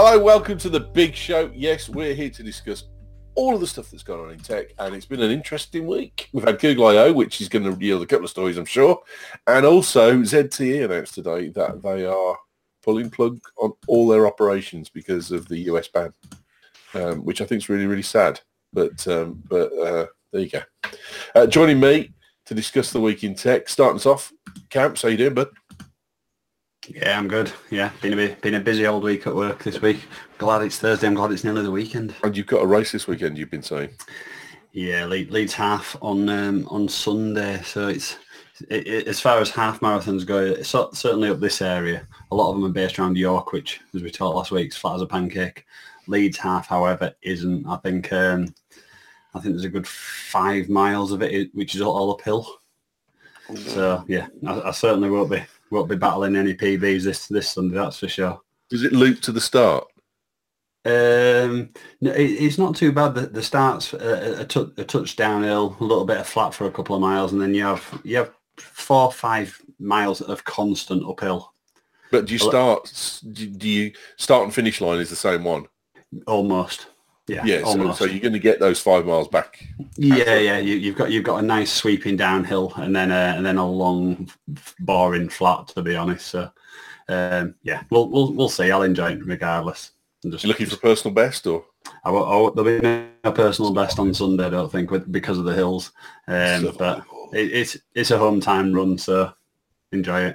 Hi, welcome to the big show. Yes, we're here to discuss all of the stuff that's gone on in tech, and it's been an interesting week. We've had Google I/O, which is going to yield a couple of stories, I'm sure, and also ZTE announced today that they are pulling plug on all their operations because of the US ban, which I think is really, really sad. But there you go. Joining me to discuss the week in tech, starting us off, Camps, how you doing, bud? Yeah, I'm good. Yeah, been a busy old week at work this week. Glad it's Thursday. I'm glad it's nearly the weekend. And you've got a race this weekend, you've been saying. Yeah, Leeds half on Sunday. So it's as far as half marathons go, it's certainly up this area. A lot of them are based around York, which, as we talked last week, is flat as a pancake. Leeds half, however, isn't. I think there's a good 5 miles of it, which is all uphill. So yeah, I certainly won't be battling any PBs this Sunday, that's for sure. Does it loop to the start? No, it's not too bad. The start's a touch downhill, a little bit of flat for a couple of miles, and then you have 4 or 5 miles of constant uphill. But do you start and finish line is the same one? Almost. Yeah, almost. So you're going to get those 5 miles back. Yeah. You've got a nice sweeping downhill and then a long, boring flat. To be honest, so yeah, we'll see. I'll enjoy it regardless. You're looking for personal best, or there'll be no personal best on Sunday, I don't think, because of the hills. But it's a home time run, so enjoy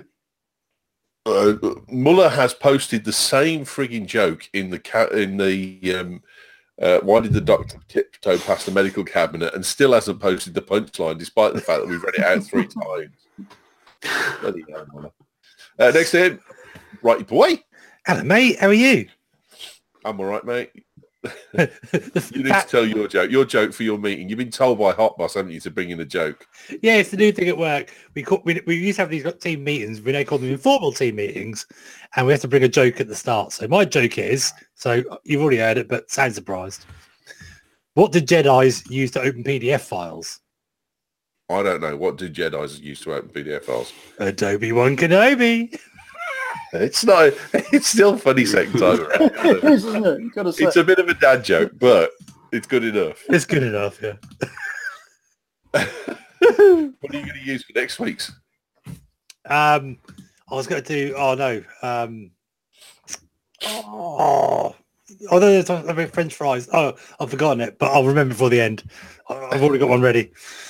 it. Muller has posted the same frigging joke in the why did the doctor tiptoe past the medical cabinet, and still hasn't posted the punchline, despite the fact that we've read it out 3 times. Bloody hell, Muller. Next to him, Righty boy. Hello, mate. How are you? I'm all right, mate. You need to tell your joke for your meeting. You've been told by Hot Boss, haven't you, to bring in a joke? Yeah, it's the new thing at work. We used to have these team meetings. We now call them informal team meetings, and we have to bring a joke at the start. So my joke is, so you've already heard it, but sound surprised. What did Jedis use to open PDF files? I don't know. What do Jedis use to open PDF files? Adobe One Kenobi. It's not. It's still funny second time around. Isn't it? You've got to say. It's a bit of a dad joke, but it's good enough. It's good enough, yeah. What are you going to use for next week's? I was going to do. Oh no. Although there's French fries. Oh, I've forgotten it, but I'll remember for the end. I've already got one ready.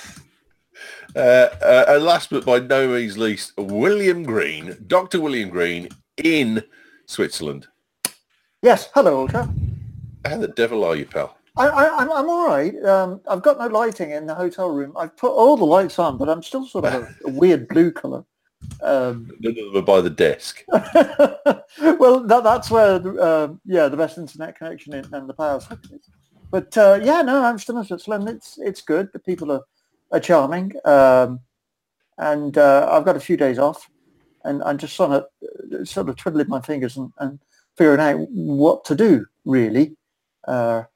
And last but by no means least, William Green, Dr. William Green in Switzerland. Yes, hello, Ultra. How the devil are you, pal? I'm all right. I've got no lighting in the hotel room. I've put all the lights on, but I'm still sort of a weird blue colour. None of them are by the desk. Well, that's where the best internet connection and the power is. But I'm still in Switzerland. It's good. The people are charming, and I've got a few days off, and I'm just sort of twiddling my fingers and figuring out what to do. Really, I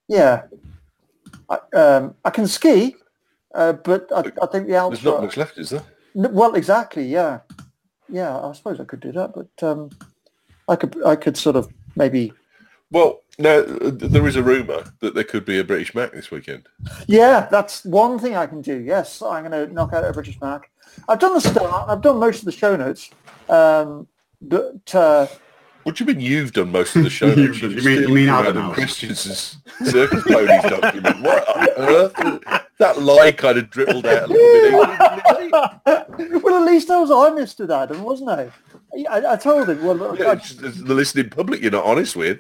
can ski, but I think the Alps. There's not much left, is there? Well, exactly. Yeah. I suppose I could do that, but I could sort of maybe. Well, now there is a rumour that there could be a British Mac this weekend. Yeah, that's one thing I can do. Yes, I'm going to knock out a British Mac. I've done the start. I've done most of the show notes. But what do you mean you've done most of the show notes? you mean Adam Christiansen's Circus Ponies document? What on earth? That lie kind of dribbled out a little bit. Well, at least I was honest with Adam, wasn't I? I told him. Well, the listening public you're not honest with.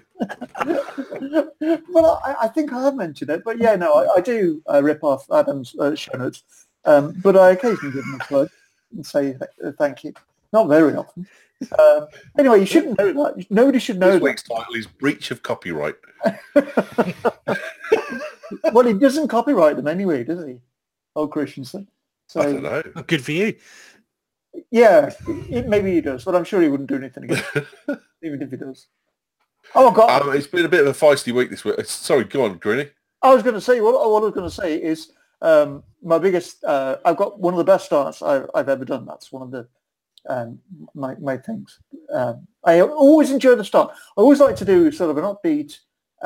Well, I think I have mentioned it, but I do rip off Adam's show notes, but I occasionally give him a plug and say thank you. Not very often. Anyway, you shouldn't know that. Nobody should know this that. Week's title is Breach of Copyright. Well, he doesn't copyright them anyway, does he? Oh, Christensen. So, I don't know. Good for you. Yeah, maybe he does, but I'm sure he wouldn't do anything against it, even if he does. Oh, God. It's been a bit of a feisty week this week. Sorry, go on, Greeny. I was going to say, what I was going to say is my biggest, I've got one of the best starts I've ever done. That's one of the my things. I always enjoy the start. I always like to do sort of an upbeat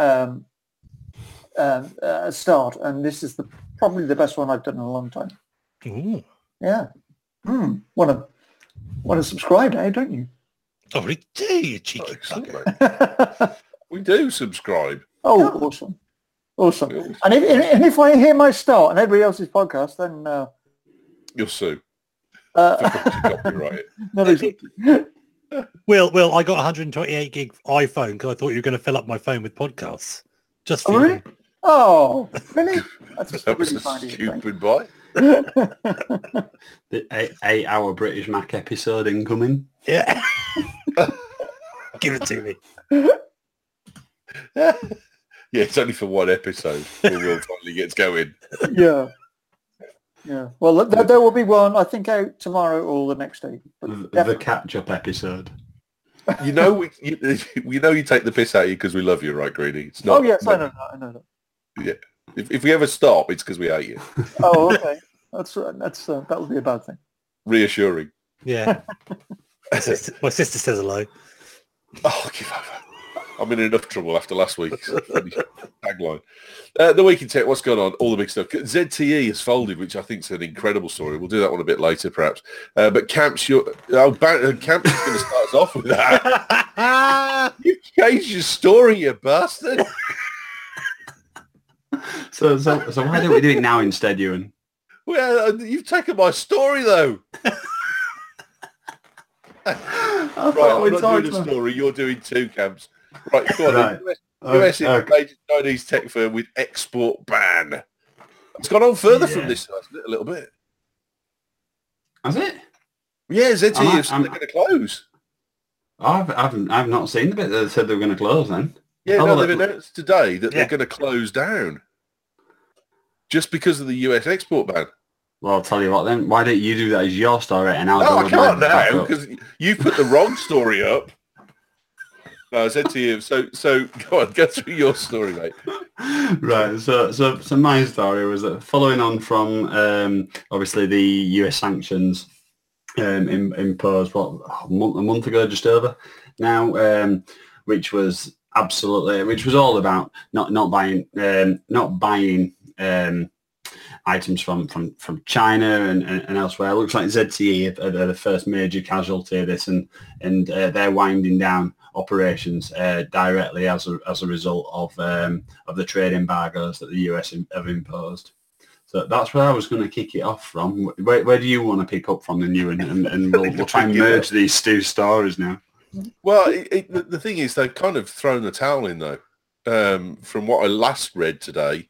start, and this is probably the best one I've done in a long time. Ooh. Yeah. Want to subscribe now, don't you? Oh, we do, you cheeky bugger. Mate. We do subscribe. Oh, awesome. And if I hear my start and everybody else's podcast, then You'll sue. Copyright. not exactly. Will, I got 128 gig iPhone because I thought you were going to fill up my phone with podcasts. Just for Oh, really? you. Oh, really? That's That was really a kind of you, stupid buy. The 8-hour British Mac episode incoming. Yeah. Give it to me. Yeah, it's only for one episode. Will finally gets going. Yeah. Well, there will be one, I think, out tomorrow or the next day. But The catch-up episode. You know, we know you take the piss out of you because we love you, right, Greedy? It's not. Oh, yes, I know that. Yeah. If we ever stop, it's because we hate you. Oh, okay. That's that would be a bad thing. Reassuring. Yeah. My sister says hello. Oh, give over. I'm in enough trouble after last week's tagline. The Week in Tech, what's going on? All the big stuff. ZTE has folded, which I think is an incredible story. We'll do that one a bit later, perhaps. But Camp's going to start us off with that. You changed your story, you bastard. So why don't we do it now instead, Ewan? Well, you've taken my story, though. Right, I'm not doing a story. You're doing two, Camps. Right, go on. Right. US is a major Chinese tech firm with export ban. It's gone on further from this, hasn't it, a little bit. Has it? Yeah, ZTE they're going to close. I've not seen the bit that said they were going to close then. Yeah, no, they've announced today that they're going to close down just because of the US export ban. Well, I'll tell you what then. Why don't you do that as your story and I'll No, go I with can't mine back now up. because you put the wrong story up. No, I said to you, so go on, go through your story, mate. Right, so my story was that following on from obviously the US sanctions imposed a month ago, just over now, which was all about not buying items from China and elsewhere. It looks like ZTE are the first major casualty of this, and they're winding down operations directly as a result of the trade embargoes that the US have imposed. So that's where I was going to kick it off from. Where do you want to pick up from, then, you and we'll try and merge these two stories now. Well, the thing is, they've kind of thrown the towel in, though. From what I last read today,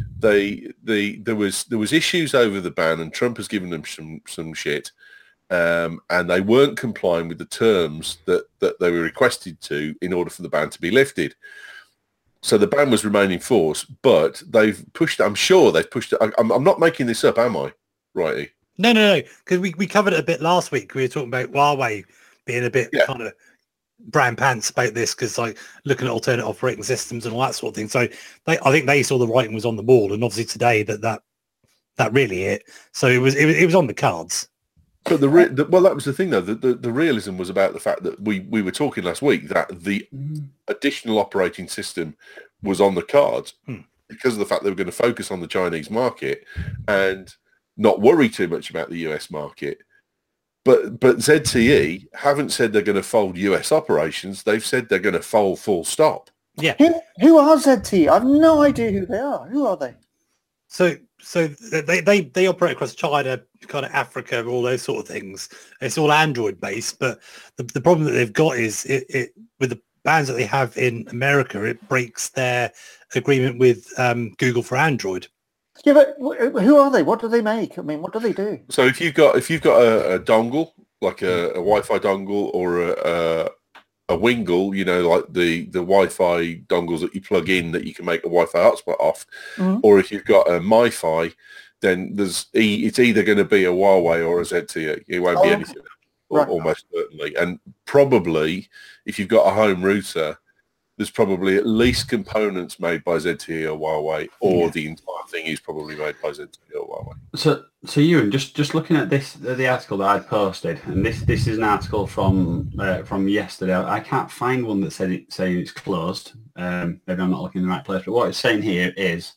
there was issues over the ban, and Trump has given them some shit, and they weren't complying with the terms that they were requested to in order for the ban to be lifted. So the ban was remaining in force, but they've pushed. I'm sure they've pushed it. I'm not making this up, am I? Righty? No, because we covered it a bit last week. We were talking about Huawei being a bit kind of brown pants about this because like looking at alternate operating systems and all that sort of thing. So I think they saw the writing was on the wall, and obviously today that really hit. So it was on the cards. But well, that was the thing though. The realism was about the fact that we were talking last week that the additional operating system was on the cards because of the fact they were going to focus on the Chinese market and not worry too much about the US market. But ZTE haven't said they're going to fold US operations. They've said they're going to fold full stop. Yeah. Who are ZTE? I've no idea who they are. Who are they? So they operate across China, kind of Africa, all those sort of things. It's all Android based, but the problem that they've got is it with the bans that they have in America, it breaks their agreement with Google for Android. Yeah, but who are they? What do they make? I mean, what do they do? So if you've got a dongle, like a Wi-Fi dongle or a Wingle, like the Wi-Fi dongles that you plug in that you can make a Wi-Fi hotspot off, or if you've got a MiFi, then it's either going to be a Huawei or a ZTE. It won't be anything, almost certainly. And probably if you've got a home router, there's probably at least components made by ZTE or Huawei, or the entire thing is probably made by ZTE or Huawei. So Ewan, just looking at the article that I posted, and this is an article from yesterday. I can't find one that saying it's closed. Maybe I'm not looking in the right place, but what it's saying here is,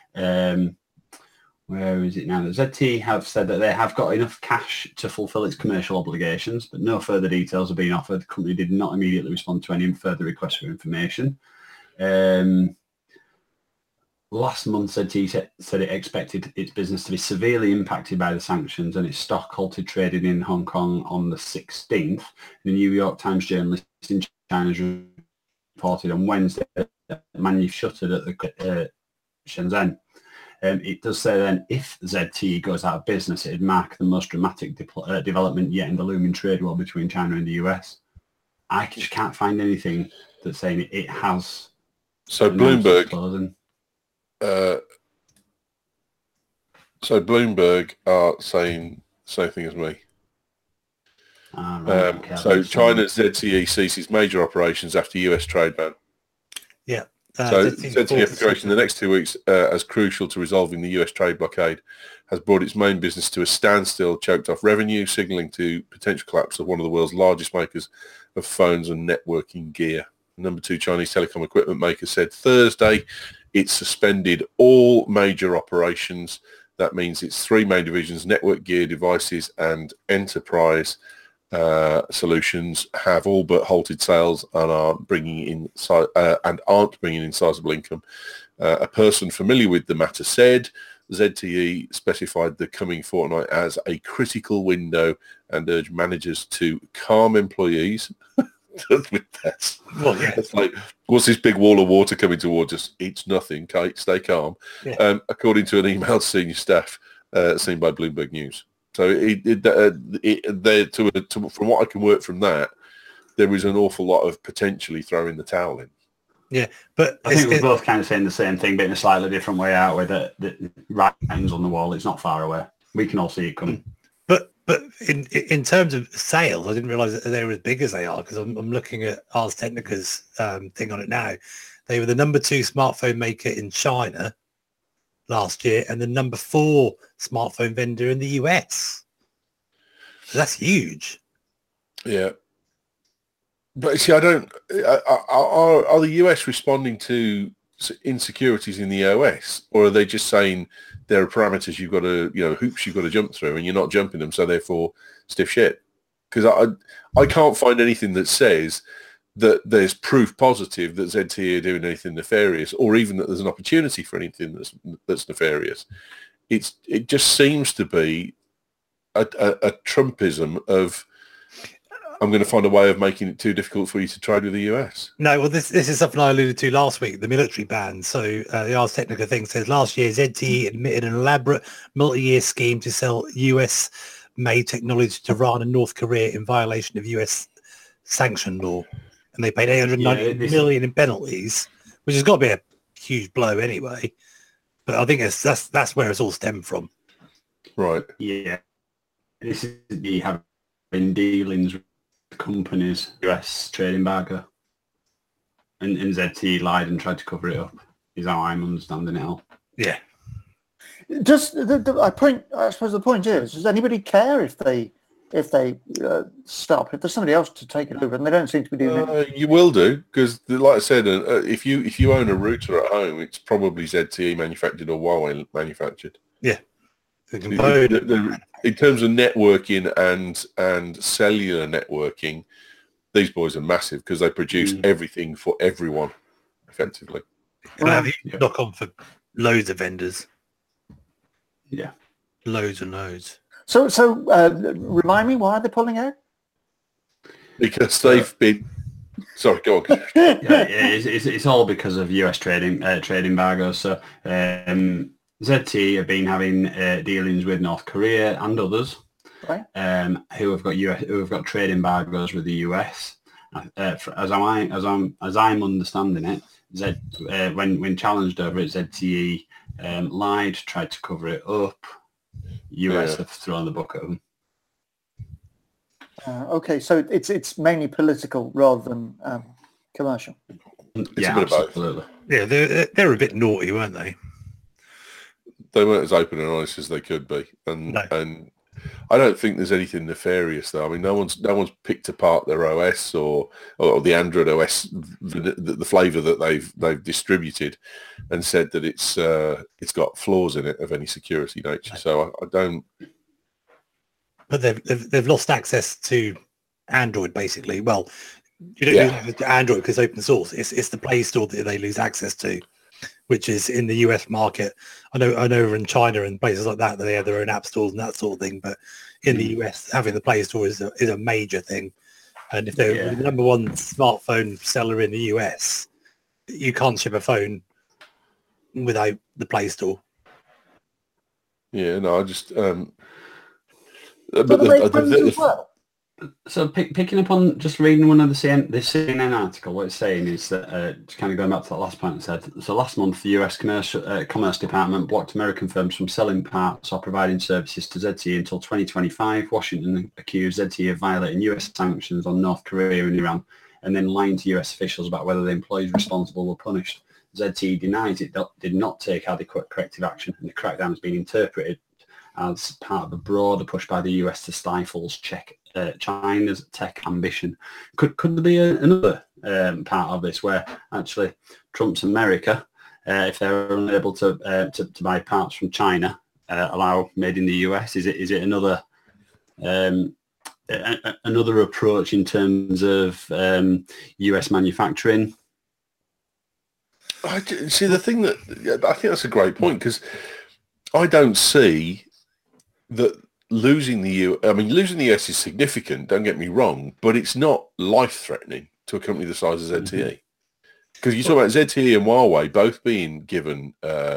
where is it now? The ZTE have said that they have got enough cash to fulfil its commercial obligations, but no further details are being offered. The company did not immediately respond to any further requests for information. Last month, ZTE said it expected its business to be severely impacted by the sanctions, and its stock halted trading in Hong Kong on the 16th. The New York Times journalist in China reported on Wednesday that Manuf shuttered at the Shenzhen. It does say then if ZTE goes out of business, it'd mark the most dramatic development yet in the looming trade war between China and the US. I just can't find anything that's saying it has. So Bloomberg. Bloomberg are saying same thing as me. So China's ZTE ceases major operations after US trade ban. Yeah. So ZTE declaration in the next 2 weeks as crucial to resolving the US trade blockade has brought its main business to a standstill, choked off revenue, signalling to potential collapse of one of the world's largest makers of phones and networking gear. Number 2 Chinese telecom equipment maker said Thursday it suspended all major operations. That means its 3 main divisions, network gear, devices and enterprise solutions, have all but halted sales and aren't bringing in sizable income. A person familiar with the matter said ZTE specified the coming fortnight as a critical window and urged managers to calm employees. With that, well, yeah. It's like, what's this big wall of water coming towards us? It's nothing, Kate. Stay calm. Yeah. According to an email to senior staff seen by Bloomberg News. So from what I can work from that, there is an awful lot of potentially throwing the towel in. Yeah, but I think we're both kind of saying the same thing, but in a slightly different way, out with the writings on the wall. It's not far away. We can all see it coming. But in terms of sales, I didn't realise that they were as big as they are, because I'm looking at Ars Technica's thing on it now. They were the number 2 smartphone maker in China last year and the number 4 smartphone vendor in the US. So that's huge. Yeah. But see, I don't. Are the US responding to insecurities in the OS, or are they just saying there are parameters you've got to, hoops you've got to jump through, and you're not jumping them, so therefore stiff shit? Because I can't find anything that says that there's proof positive that ZTE are doing anything nefarious, or even that there's an opportunity for anything that's nefarious. It just seems to be a Trumpism of, I'm going to find a way of making it too difficult for you to trade with the US. No, well, this is something I alluded to last week, the military ban. So the Ars Technica thing says last year ZTE admitted an elaborate multi-year scheme to sell US-made technology to Iran and North Korea in violation of US sanction law. And they paid $890 million in penalties, which has got to be a huge blow anyway. But I think that's where it's all stemmed from. Right. Yeah. This is the having dealings with companies, US trade embargo, and ZTE lied and tried to cover it up, is how I'm understanding it all. Yeah. Just I suppose the point is, does anybody care if they stop? If there's somebody else to take it over, and they don't seem to be doing it. You will do, because like I said, if you own a router at home, it's probably ZTE manufactured or Huawei manufactured. Yeah. In terms of networking and cellular networking, these boys are massive because they produce everything for everyone, effectively. And I have knock on for loads of vendors. Yeah. Loads and loads. So remind me, why are they pulling out? Because they've been... Sorry, go on. It's all because of US trade embargoes. So ZTE have been having dealings with North Korea and others, right? Who have got trade embargoes with the US. As I'm understanding it, when challenged over it, ZTE lied, tried to cover it up. US have thrown the book at them. Okay, so it's mainly political rather than commercial. Yeah, a bit of both. absolutely. Yeah, they're a bit naughty, weren't they? They weren't as open and honest as they could be, and No. and I don't think there's anything nefarious though. I mean, no one's picked apart their OS or the Android OS, the flavour that they've distributed, and said that it's got flaws in it of any security nature. So I don't. But they've lost access to Android basically. Well, you don't lose access to Android because it's open source. It's the Play Store that they lose access to, which is in the US market. I know over in China and places like that they have their own app stores and that sort of thing. But in the US, having the Play Store is a major thing. And if they're the number one smartphone seller in the US, you can't ship a phone without the Play Store. Yeah, no, I just. So do they phones as well? So picking up on just reading one of the CNN article, what it's saying is that, just kind of going back to that last point I said, so last month the US Commerce Department blocked American firms from selling parts or providing services to ZTE until 2025. Washington accused ZTE of violating US sanctions on North Korea and Iran and then lying to US officials about whether the employees responsible were punished. ZTE denies it did not take adequate corrective action, and the crackdown has been interpreted as part of a broader push by the US to stifle China's tech ambition. Could there be another part of this where actually Trump's America, if they're unable to buy parts from China, allow made in the US? Is it another another approach in terms of US manufacturing? I see the thing that I think that's a great point, because I don't see that losing the US is significant, don't get me wrong, but it's not life-threatening to a company the size of ZTE. Because you talk about ZTE and Huawei both being given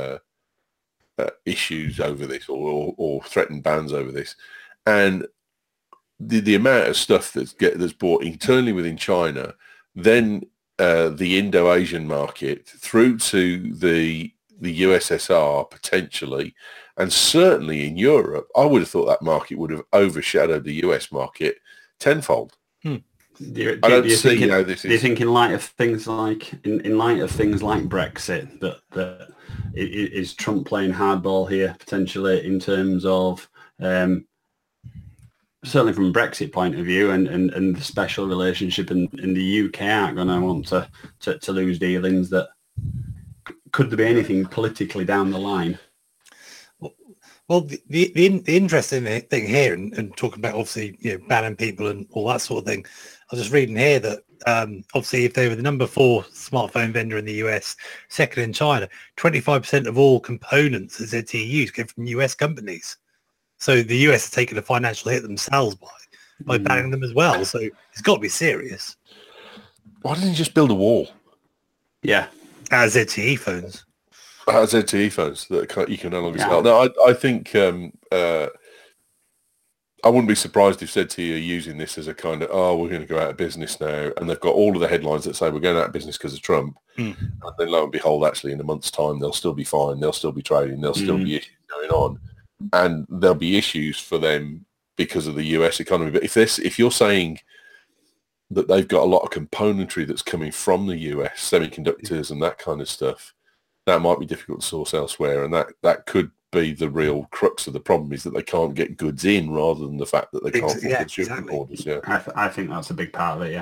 issues over this or threatened bans over this, and the amount of stuff that's bought internally within China, then the Indo-Asian market through to the USSR potentially, and certainly in Europe, I would have thought that market would have overshadowed the US market tenfold. Do you think in light of things like Brexit that is Trump playing hardball here potentially in terms of certainly from a Brexit point of view and the special relationship in the UK aren't going to want to lose dealings? That could there be anything politically down the line? Well, the interesting thing here, and talking about obviously banning people and all that sort of thing, I was just reading here that obviously if they were the number 4 smartphone vendor in the US, second in China, 25% of all components that ZTE use get from US companies. So the US has taken a financial hit themselves by banning them as well. So it's got to be serious. Why didn't you just build a wall? Yeah. As ZTE phones. ZTE phones that you can no longer sell. No, I think I wouldn't be surprised if ZTE are using this as a kind of, we're going to go out of business now, and they've got all of the headlines that say we're going out of business because of Trump. And then lo and behold, actually in a month's time, they'll still be fine, they'll still be trading, there'll still be issues going on, and there'll be issues for them because of the US economy. But if you're saying that they've got a lot of componentry that's coming from the US, semiconductors and that kind of stuff, that might be difficult to source elsewhere, and that could be the real crux of the problem, is that they can't get goods in rather than the fact that they can't fulfill shipping orders. Yeah, I think that's a big part of it.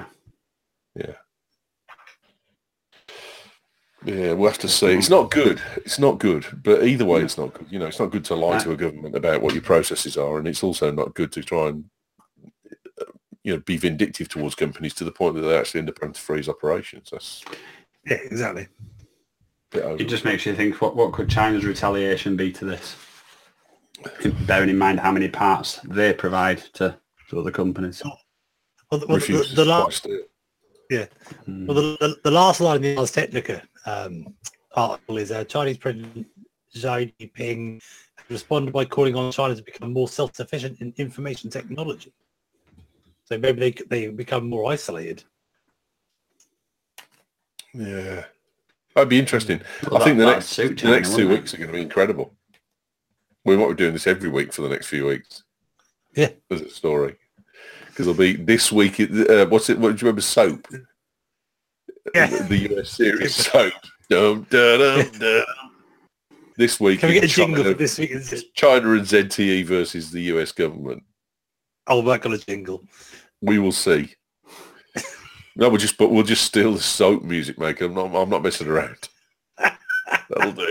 Yeah, we'll have to see. It's not good, but either way, it's not good. It's not good to lie to a government about what your processes are, and it's also not good to try and be vindictive towards companies to the point that they actually end up having to freeze operations. Yeah, exactly. It just makes you think, what could China's retaliation be to this? Bearing in mind how many parts they provide to other companies. Well, the last line in the Ars Technica article is Chinese President Xi Jinping responded by calling on China to become more self-sufficient in information technology. So maybe they become more isolated. Yeah. That'd be interesting. I think the next 2 weeks are going to be incredible. We might be doing this every week for the next few weeks. Yeah. As a story. Because it'll be this week. What do you remember? Soap. the US series soap. Dum, da, dum, dum. This week, Can we get a China, jingle for this week? China and ZTE versus the US government. I'll work on a jingle. We will see. No, we'll just steal the soap music maker. I'm not messing around. That'll do.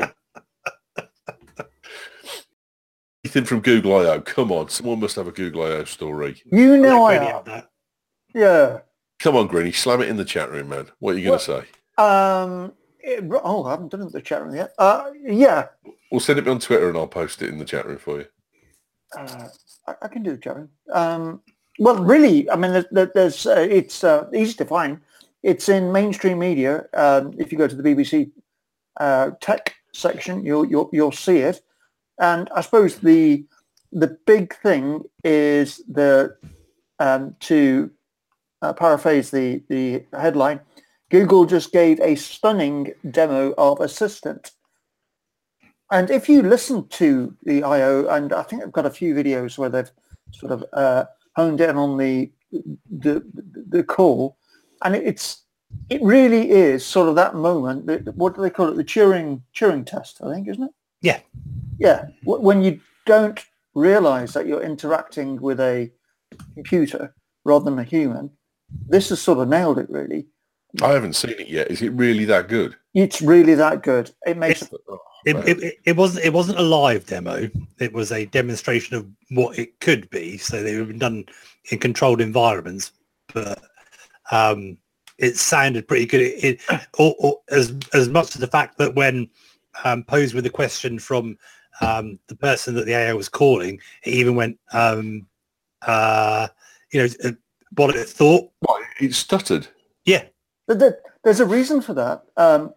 Anything from Google I/O? Come on, someone must have a Google I/O story. You know I Really am. have that. Yeah. Come on, Grinny, slam it in the chat room, man. What are you going to say? I haven't done it in the chat room yet. Yeah. We'll send it on Twitter and I'll post it in the chat room for you. I can do the chat room. Well, really, I mean, there's it's easy to find. It's in mainstream media. If you go to the BBC tech section, you'll see it. And I suppose the big thing is to paraphrase the headline, Google just gave a stunning demo of Assistant. And if you listen to the I/O, and I think I've got a few videos where they've sort of honed in on the call, and it really is sort of that moment. What do they call it? The Turing test, I think, isn't it? Yeah. Yeah. When you don't realize that you're interacting with a computer rather than a human, this has sort of nailed it, really. I haven't seen it yet. Is it really that good? It's really that good. It makes It wasn't a live demo. It was a demonstration of what it could be. So they were done in controlled environments, but it sounded pretty good. As much as the fact that when posed with a question from the person that the AI was calling, it even went, what it thought. What, it stuttered? Yeah. There's a reason for that.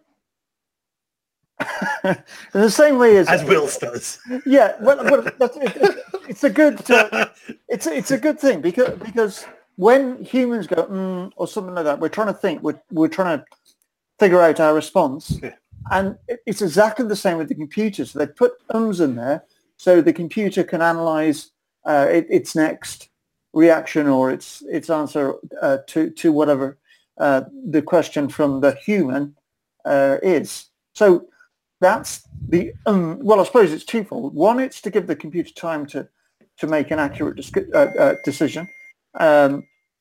In the same way as Will does. Yeah, well it's a good it's a good thing because when humans go or something like that, we're trying to think, we're trying to figure out our response, and it's exactly the same with the computer. So they put ums in there so the computer can analyze its next reaction or its answer to whatever the question from the human is. So that's the well, I suppose it's twofold. One, it's to give the computer time to make an accurate decision, and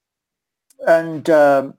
the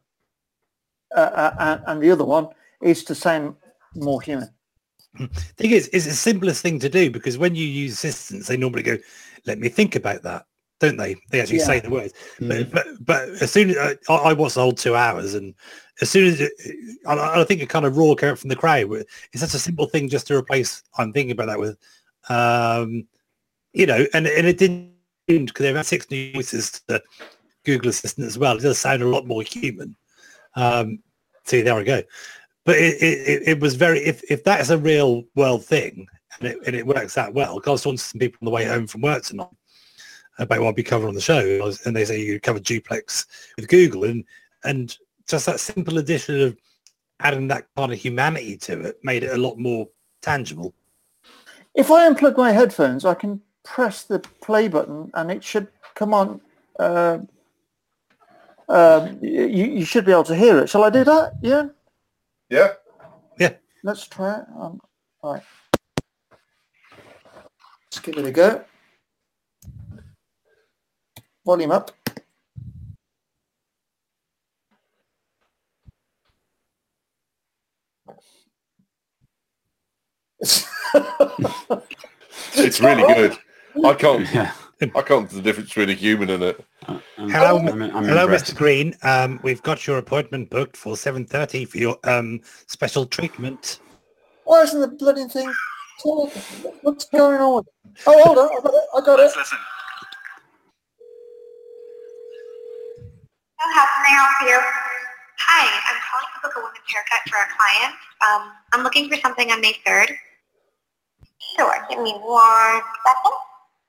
other one is to sound more human. Thing is, it's the simplest thing to do because when you use assistants, they normally go, "Let me think about that," don't they? They actually say the words. But as soon as I watched the whole 2 hours, and as soon as I think it kind of raw came up from the crowd. It's such a simple thing just to replace. I'm thinking about that with, and it didn't because they've had 6 new voices to Google Assistant as well. It does sound a lot more human. See, there we go. But it was very. If that is a real world thing and it works that well, because I was talking to some people on the way home from work tonight about what I'd be covering on the show, and they say you cover duplex with Google, and just that simple addition of adding that kind of humanity to it made it a lot more tangible. If I unplug my headphones, I can press the play button and it should come on. You should be able to hear it. Shall I do that? Yeah? Yeah. Yeah. Let's try it. All right. Let's give it a go. Volume up. It's really good. I can't tell the difference between a human and it. Hello, Mr. Green. We've got your appointment booked for 7:30 for your special treatment. Why isn't the bloody thing talking? What's going on? Oh, hold on. I got it. Let's listen. How can I help you? Hi, I'm calling to book a women's haircut for a client. I'm looking for something on May 3rd. Sure, give me 1 second.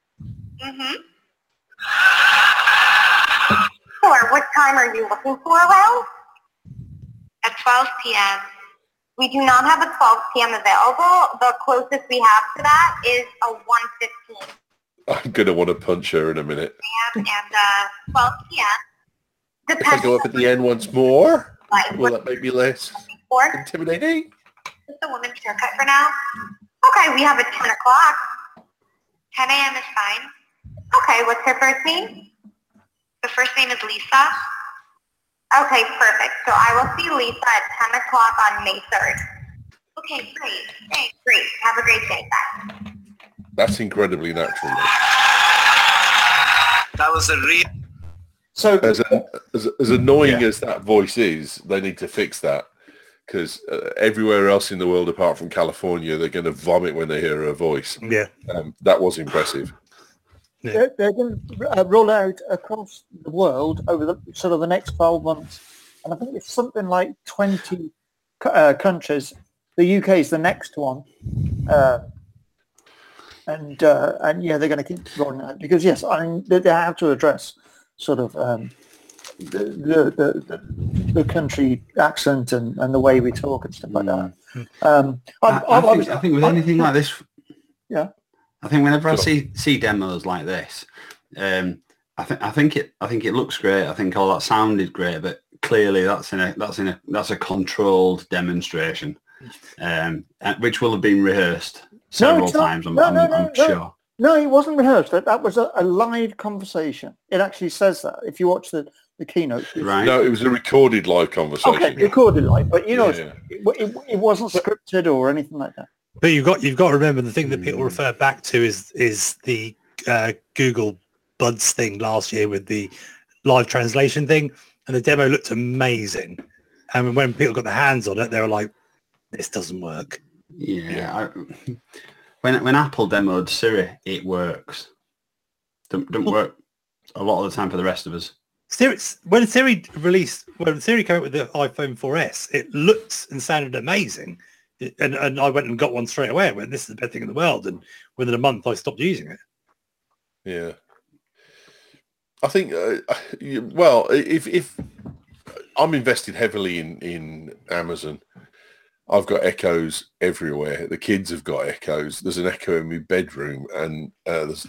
Sure, what time are you looking for around? At 12 p.m. We do not have a 12 p.m. available. The closest we have to that is a 1:15. I'm going to want to punch her in a minute. And 12 p.m. If I go up at the end once more. Like, Will that make me less for? intimidating? Just a woman's haircut for now. Okay, we have a 10 o'clock. 10 a.m. is fine. Okay, what's her first name? The first name is Lisa. Okay, perfect. So I will see Lisa at 10 o'clock on May 3rd. Okay, great. Okay, great. Have a great day. Bye. That's incredibly natural. That was a real... So As annoying as that voice is, they need to fix that, because everywhere else in the world apart from California, they're going to vomit when they hear her voice. Yeah. That was impressive. they're going to roll out across the world over the sort of the next 12 months. And I think it's something like 20 countries. The UK is the next one. And yeah, they're going to keep rolling out because, yes, I mean, they have to address sort of the country accent and the way we talk and stuff like that. I think with anything like this, yeah, I think whenever I see demos like this, I think it looks great. I think all that sounded great, but clearly that's a controlled demonstration, which will have been rehearsed several times. I'm sure. No, it wasn't rehearsed. That was a live conversation. It actually says that if you watch the keynote. Right. No, it was a recorded live conversation. Okay, recorded live, but Yeah. it wasn't scripted or anything like that. But you've got to remember the thing that people refer back to is the Google Buds thing last year with the live translation thing, and the demo looked amazing. And when people got their hands on it, they were like, "This doesn't work." Yeah. When Apple demoed Siri, it works. Don't work a lot of the time for the rest of us. When Siri came out with the iPhone 4S, it looked and sounded amazing. And I went and got one straight away. I went, this is the best thing in the world. And within a month, I stopped using it. Yeah. I think, well, if I'm invested heavily in Amazon, I've got Echoes everywhere. The kids have got Echoes. There's an Echo in my bedroom, and there's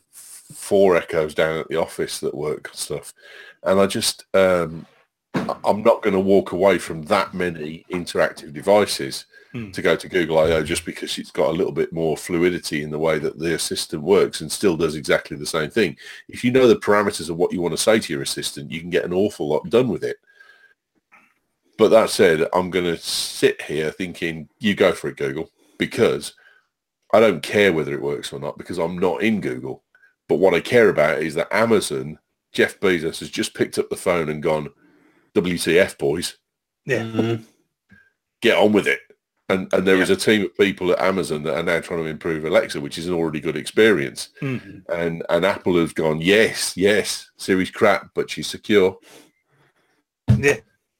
4 Echoes down at the office that work and stuff. And I just, I'm not going to walk away from that many interactive devices to go to Google I/O just because it's got a little bit more fluidity in the way that the assistant works and still does exactly the same thing. If you know the parameters of what you want to say to your assistant, you can get an awful lot done with it. But that said, I'm going to sit here thinking, you go for it, Google, because I don't care whether it works or not because I'm not in Google. But what I care about is that Amazon, Jeff Bezos, has just picked up the phone and gone, WTF, boys. Yeah. Get on with it. And there is a team of people at Amazon that are now trying to improve Alexa, which is an already good experience. And Apple has gone, yes, Siri's crap, but she's secure. Yeah.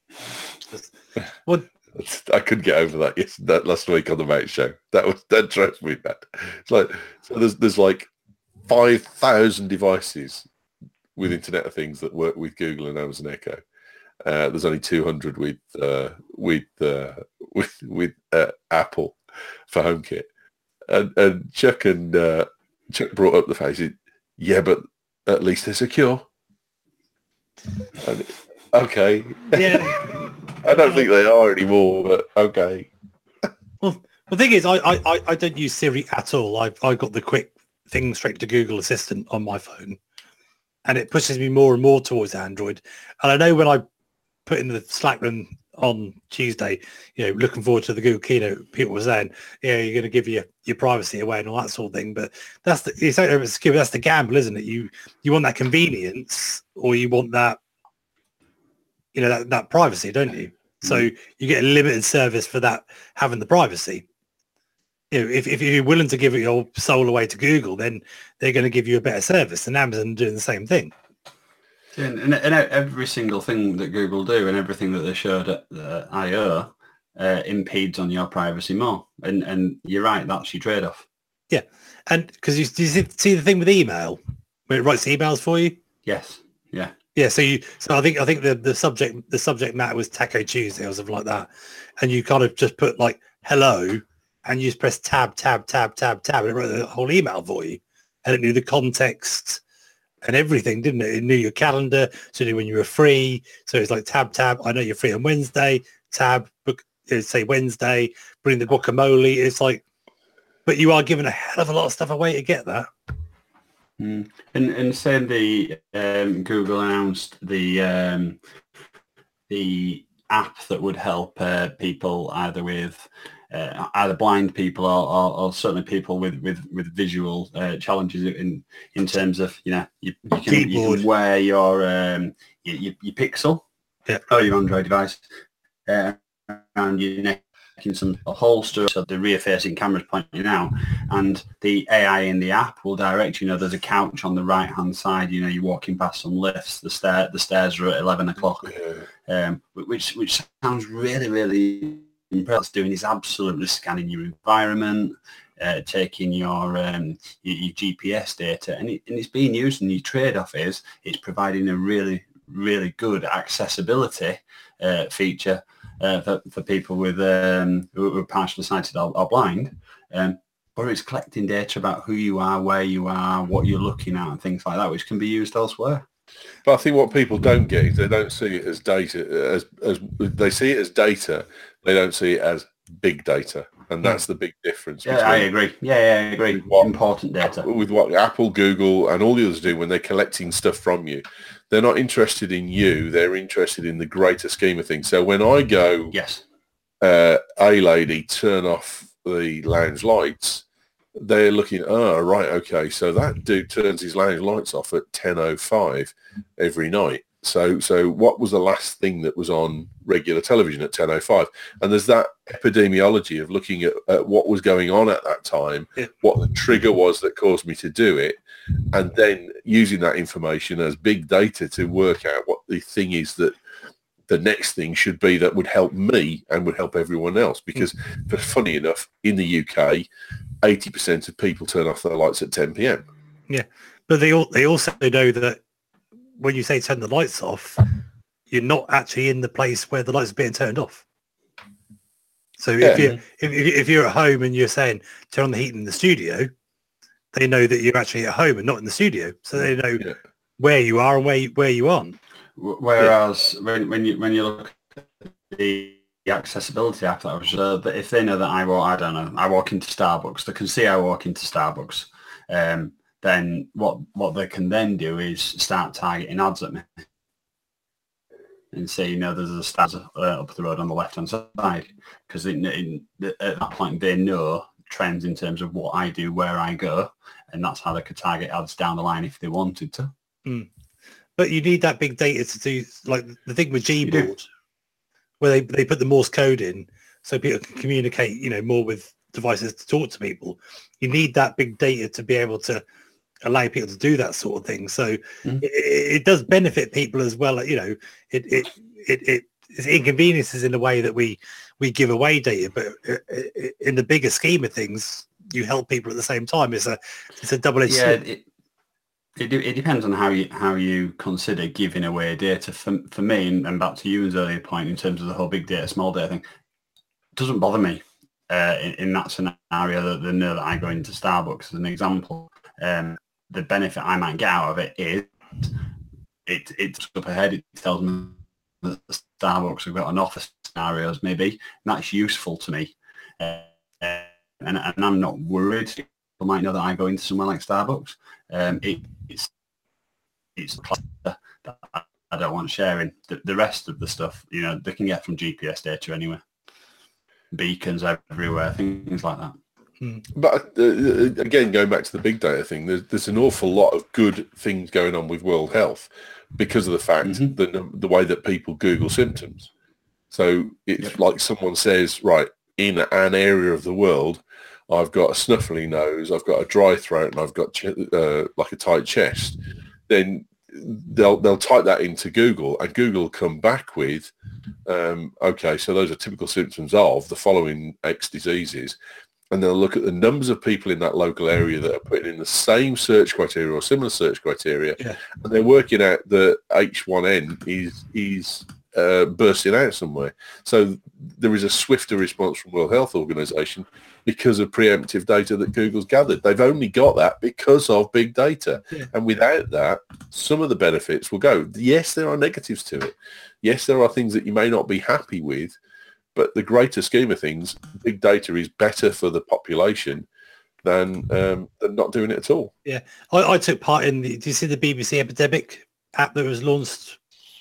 Well, I couldn't get over that last week on the Mate Show. That drives me mad. It's like, so there's like 5,000 devices with Internet of Things that work with Google and Amazon Echo. There's only 200 with Apple for HomeKit, and Chuck brought up the phrase, yeah, but at least they're secure. And, okay. yeah. I don't think they are anymore, but okay. Well, the thing is, I don't use Siri at all. I've got the quick thing straight to Google Assistant on my phone, and it pushes me more and more towards Android. And I know when I put in the Slack room on Tuesday, looking forward to the Google keynote, people were saying, you're going to give your privacy away and all that sort of thing. But that's the gamble, isn't it? You want that convenience, or you want that, that privacy, don't you? So you get a limited service for that, having the privacy. If you're willing to give your soul away to Google, then they're going to give you a better service, and Amazon doing the same thing. And every single thing that Google do and everything that they showed at the I/O impedes on your privacy more. And you're right, that's your trade-off. Yeah, and because you see the thing with email, where it writes emails for you. Yes. Yeah. Yeah. So I think the subject matter was Taco Tuesday or something like that, and you kind of just put like hello, and you just press tab, and it wrote the whole email for you, and it knew the context and everything, didn't it? It knew your calendar, so it knew when you were free. So it's like tab. I know you're free on Wednesday. Tab, book, say Wednesday. Bring the guacamole. It's like, but you are giving a hell of a lot of stuff away to get that. And saying the Google announced the app that would help people either with either blind people or certainly people with visual challenges in terms of, you know, you can wear your Pixel or your Android device around your neck in some holster, so the rear-facing camera's pointing out, and the AI in the app will direct you. You know, there's a couch on the right-hand side. You know, you're walking past some lifts. The stairs are at 11 o'clock, which sounds really, really impressive. Doing is absolutely scanning your environment, taking your GPS data, and it's being used. And your trade-off is it's providing a really, really good accessibility feature for people with who are partially sighted or blind, or it's collecting data about who you are, where you are, what you're looking at, and things like that, which can be used elsewhere. But I think what people don't get is they don't see it as data, as they see it as data. They don't see it as big data, and that's the big difference. Yeah, I agree. Yeah, I agree. Important data. With what Apple, Google, and all the others do when they're collecting stuff from you, they're not interested in you. They're interested in the greater scheme of things. So when I go, a lady, turn off the lounge lights, they're looking, right, okay, so that dude turns his lounge lights off at 10:05 every night. So what was the last thing that was on regular television at 10:05? And there's that epidemiology of looking at what was going on at that time, what the trigger was that caused me to do it, and then using that information as big data to work out what the thing is that the next thing should be that would help me and would help everyone else. Because, funny enough, in the UK, 80% of people turn off their lights at 10 p.m. Yeah, but they also know that when you say turn the lights off, you're not actually in the place where the lights are being turned off. So if you're at home and you're saying turn on the heat in the studio, they know that you're actually at home and not in the studio. So they know where you are and where you aren't. Whereas when you look at the accessibility app, that was that if they know that I walk into Starbucks, they can see I walk into Starbucks. Then what they can then do is start targeting ads at me and say, you know, there's a Stars up the road on the left-hand side, because at that point they know trends in terms of what I do, where I go, and that's how they could target ads down the line if they wanted to. But you need that big data to do, like the thing with Gboard, where they put the Morse code in so people can communicate, you know, more with devices to talk to people. You need that big data to be able to allow people to do that sort of thing. So it does benefit people as well. You know, it inconveniences in the way that we give away data, but in the bigger scheme of things, you help people at the same time. It's a double-edged sword. It depends on how you consider giving away data. For me, and back to Ewan's earlier point in terms of the whole big data, small data thing, it doesn't bother me in that scenario that they know that I go into Starbucks as an example. The benefit I might get out of it is it's up ahead. It tells me that Starbucks have got an offer scenarios maybe, and that's useful to me. And I'm not worried. People might know that I go into somewhere like Starbucks. It's that I don't want sharing. The rest of the stuff, you know, they can get from GPS data anyway. Beacons everywhere, things like that. But again, going back to the big data thing, there's an awful lot of good things going on with World Health because of the fact that the way that people Google symptoms. So it's like someone says, right, in an area of the world, I've got a snuffly nose, I've got a dry throat, and I've got like a tight chest. Then they'll type that into Google, and Google will come back with, okay, so those are typical symptoms of the following X diseases. And they'll look at the numbers of people in that local area that are putting in the same search criteria or similar search criteria, and they're working out that H1N is bursting out somewhere. So there is a swifter response from World Health Organization because of preemptive data that Google's gathered. They've only got that because of big data. Yeah. And without that, some of the benefits will go. Yes, there are negatives to it. Yes, there are things that you may not be happy with, but the greater scheme of things, big data is better for the population than not doing it at all. Yeah, I took part in do you see the BBC Epidemic app that was launched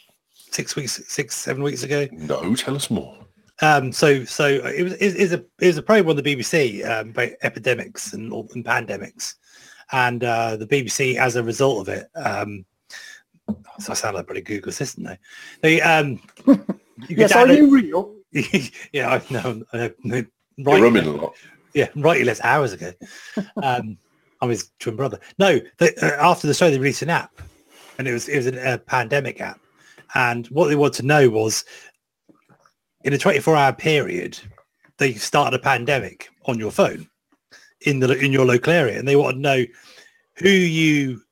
7 weeks ago? No, tell us more. So it was a program on the BBC about epidemics and pandemics, and the BBC, as a result of it, so I sound like a bloody Google assistant now. They Yes, are you real? Yeah, I know. You're rumming a lot. Yeah, rightly less hours ago. I'm his twin brother. No, after the show, they released an app, and it was a pandemic app. And what they wanted to know was, in a 24-hour period, they started a pandemic on your phone in your local area, and they wanted to know who you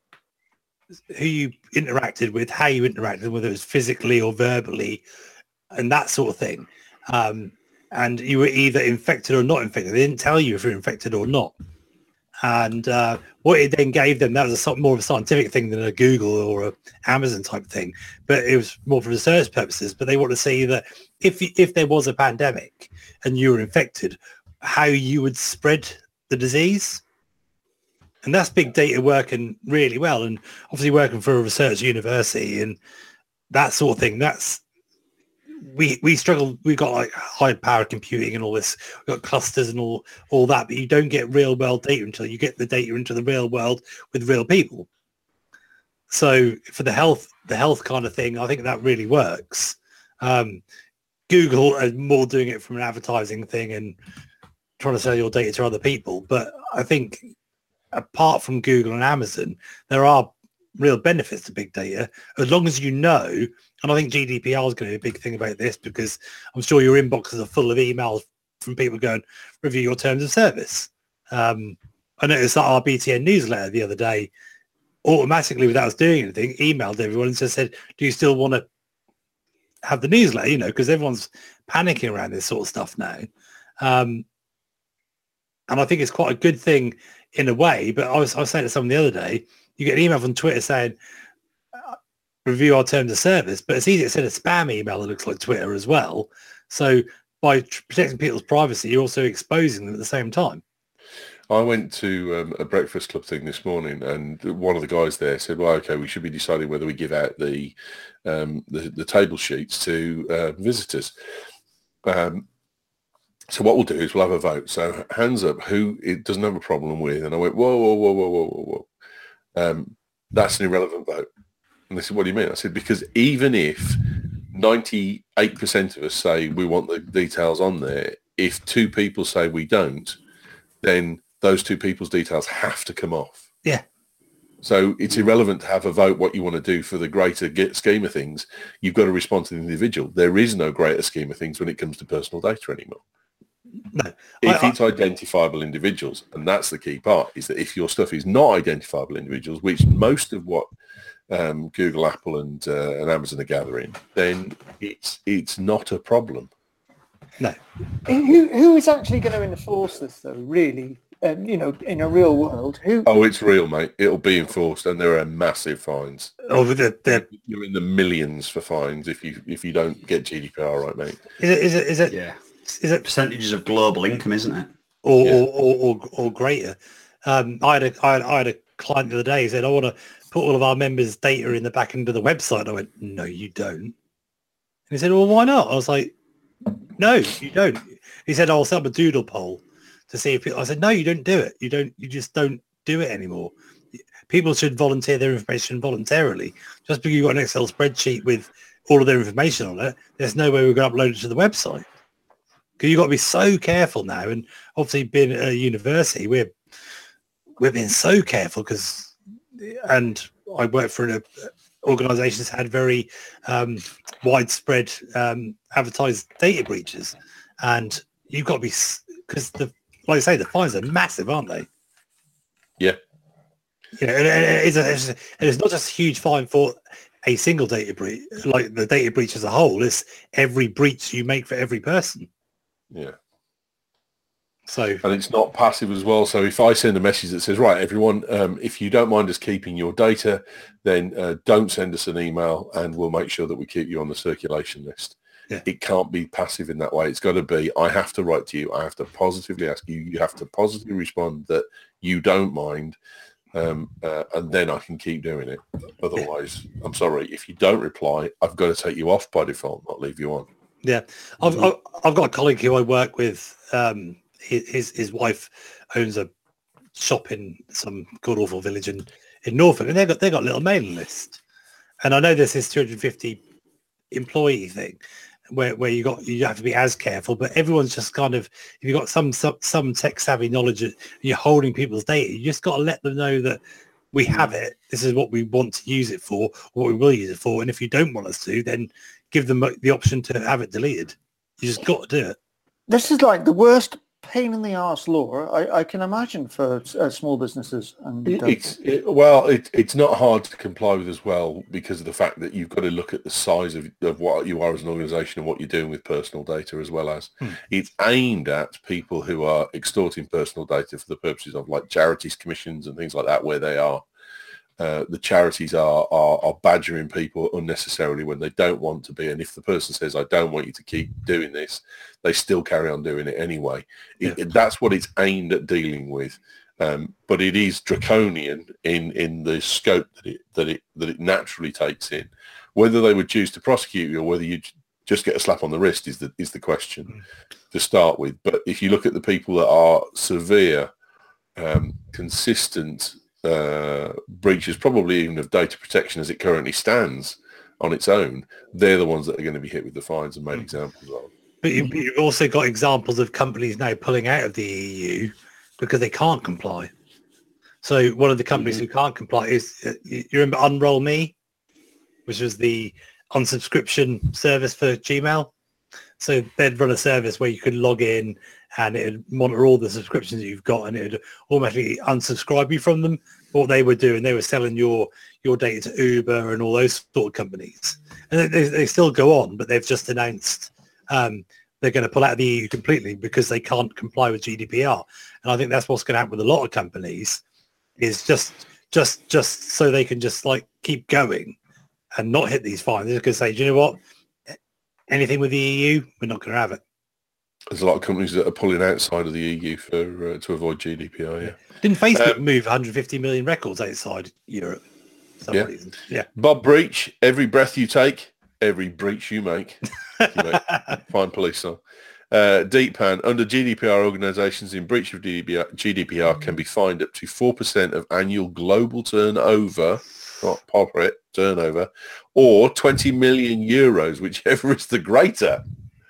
interacted with, how you interacted, whether it was physically or verbally, and that sort of thing. And you were either infected or not infected. They didn't tell you if you're infected or not. And what it then gave them, that was more of a scientific thing than a Google or a Amazon type thing, but it was more for research purposes. But they want to see that if there was a pandemic and you were infected, how you would spread the disease. And that's big data working really well, and obviously working for a research university and that sort of thing. That's we struggle. We've got like high power computing and all this. We've got clusters and all that, but you don't get real world data until you get the data into the real world with real people. So for the health kind of thing, I think that really works. Google is more doing it from an advertising thing and trying to sell your data to other people. But I think apart from Google and Amazon, there are real benefits to big data, as long as you know. And I think GDPR is going to be a big thing about this, because I'm sure your inboxes are full of emails from people going, review your terms of service. I noticed that our BTN newsletter the other day, automatically, without us doing anything, emailed everyone and just said, do you still want to have the newsletter? Because everyone's panicking around this sort of stuff now. And I think it's quite a good thing in a way. But I was saying to someone the other day, you get an email from Twitter saying, review our terms of service, but it's easy to send a spam email that looks like Twitter as well. So by protecting people's privacy, you're also exposing them at the same time. I went to a breakfast club thing this morning, and one of the guys there said, well, okay, we should be deciding whether we give out the table sheets to visitors. So what we'll do is we'll have a vote. So hands up who it doesn't have a problem with. And I went, whoa. That's an irrelevant vote. And they said, what do you mean? I said, because even if 98% of us say we want the details on there, if two people say we don't, then those two people's details have to come off. Yeah. So it's irrelevant to have a vote what you want to do for the greater scheme of things. You've got to respond to the individual. There is no greater scheme of things when it comes to personal data anymore. No. If it's identifiable individuals, and that's the key part, is that if your stuff is not identifiable individuals, which most of what Google, Apple, and Amazon are gathering, then it's not a problem. No. Who is actually going to enforce this, though? Really, in a real world, who? Oh, it's real, mate. It'll be enforced, and there are massive fines. Oh, you're in the millions for fines if you don't get GDPR right, mate. Is it? Yeah. Is it percentages of global income, isn't it? Or greater? I had a client the other day who said, I want to put all of our members' data in the back end of the website. I went, no, you don't. And he said, well, why not? I was like, no, you don't. He said, I'll set up a doodle poll to see if people... I said, no, you don't do it. You just don't do it anymore. People should volunteer their information voluntarily. Just because you've got an Excel spreadsheet with all of their information on it, there's no way we're going to upload it to the website. Because you've got to be so careful now. And obviously being at a university, we're being so careful because... And I work for an organisation that's had very widespread advertised data breaches. And you've got to be... Because, like I say, the fines are massive, aren't they? Yeah. And it's not just a huge fine for a single data breach, like the data breach as a whole. It's every breach you make for every person. Yeah. So, and it's not passive as well. So if I send a message that says, right, everyone, if you don't mind us keeping your data, then don't send us an email and we'll make sure that we keep you on the circulation list. Yeah. It can't be passive in that way. It's got to be, I have to write to you. I have to positively ask you. You have to positively respond that you don't mind. And then I can keep doing it. Otherwise, I'm sorry. If you don't reply, I've got to take you off by default, not leave you on. yeah, I've got a colleague who I work with. His wife owns a shop in some god awful village in Norfolk, and they got a little mailing list. And I know there's this 250 employee thing where you have to be as careful, but everyone's just kind of, if you've got some tech savvy knowledge and you're holding people's data, you just got to let them know that we have it. This is what we want to use it for, what we will use it for. And if you don't want us to, then give them the option to have it deleted. You just got to do it. This is like the worst pain in the arse law I can imagine for small businesses. And it's not hard to comply with as well, because of the fact that you've got to look at the size of what you are as an organisation and what you're doing with personal data, as well as it's aimed at people who are extorting personal data for the purposes of like charities, commissions and things like that, where they are the charities are badgering people unnecessarily when they don't want to be. And if the person says, I don't want you to keep doing this, they still carry on doing it anyway. That's what it's aimed at dealing with. But it is draconian in the scope that it naturally takes in. Whether they would choose to prosecute you or whether you just get a slap on the wrist is the question to start with. But if you look at the people that are severe, consistent breaches, probably even of data protection as it currently stands on its own, they're the ones that are going to be hit with the fines and made examples of. But you've also got examples of companies now pulling out of the EU because they can't comply. So one of the companies who can't comply is, you remember Unroll Me, which was the unsubscription service for Gmail? So they'd run a service where you could log in and it would monitor all the subscriptions that you've got, and it would automatically unsubscribe you from them. What they were doing, they were selling your data to Uber and all those sort of companies. And they still go on, but they've just announced they're going to pull out of the EU completely because they can't comply with GDPR. And I think that's what's going to happen with a lot of companies, is just so they can just like keep going and not hit these fines. They're just going to say, do you know what? Anything with the EU, we're not going to have it. There's a lot of companies that are pulling outside of the EU to avoid GDPR, yeah. Didn't Facebook move 150 million records outside Europe? For some reason? Yeah. Bob Breach, every breath you take, every breach you make. Fine police song. Deepan, under GDPR, organisations in breach of GDPR can be fined up to 4% of annual global turnover, not profit, turnover, or 20 million euros, whichever is the greater.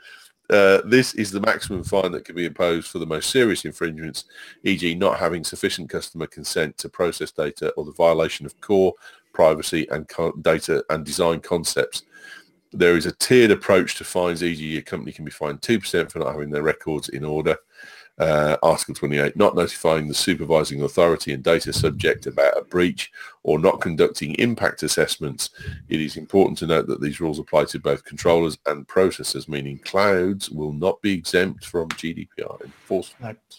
This is the maximum fine that can be imposed for the most serious infringements, e.g. not having sufficient customer consent to process data or the violation of core privacy and data and design concepts. There is a tiered approach to fines, e.g. a company can be fined 2% for not having their records in order. Article 28, not notifying the supervising authority and data subject about a breach or not conducting impact assessments. It is important to note that these rules apply to both controllers and processors, meaning clouds will not be exempt from GDPR enforcement. No.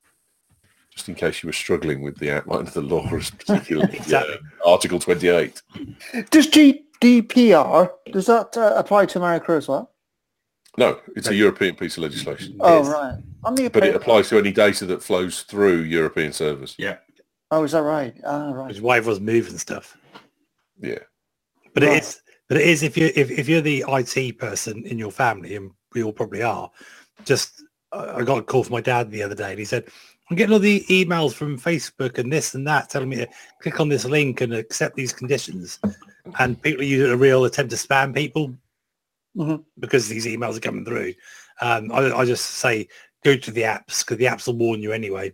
Just in case you were struggling with the outline of the law, particularly exactly. Article 28. Does GDPR, does that apply to America as well? No, it's a European piece of legislation. Oh, right. But it applies to any data that flows through European servers. Yeah. Oh, is that right? Right. Which is why everyone's moving stuff. Yeah. But it is if you're the IT person in your family, and we all probably are. Just I got a call from my dad the other day, and he said, I'm getting all the emails from Facebook and this and that telling me to click on this link and accept these conditions. And people are using a real attempt to spam people. Mm-hmm. Because these emails are coming through. I just say go to the apps, because the apps will warn you anyway.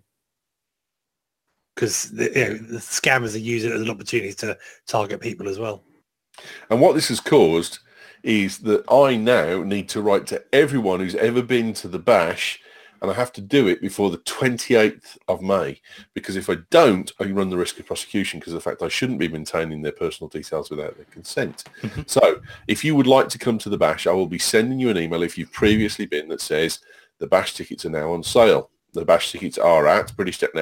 Because the scammers are using it as an opportunity to target people as well. And what this has caused is that I now need to write to everyone who's ever been to the bash, and I have to do it before the 28th of May, because if I don't, I run the risk of prosecution because of the fact I shouldn't be maintaining their personal details without their consent. So if you would like to come to the bash, I will be sending you an email if you've previously been that says the bash tickets are now on sale. The Bash tickets are at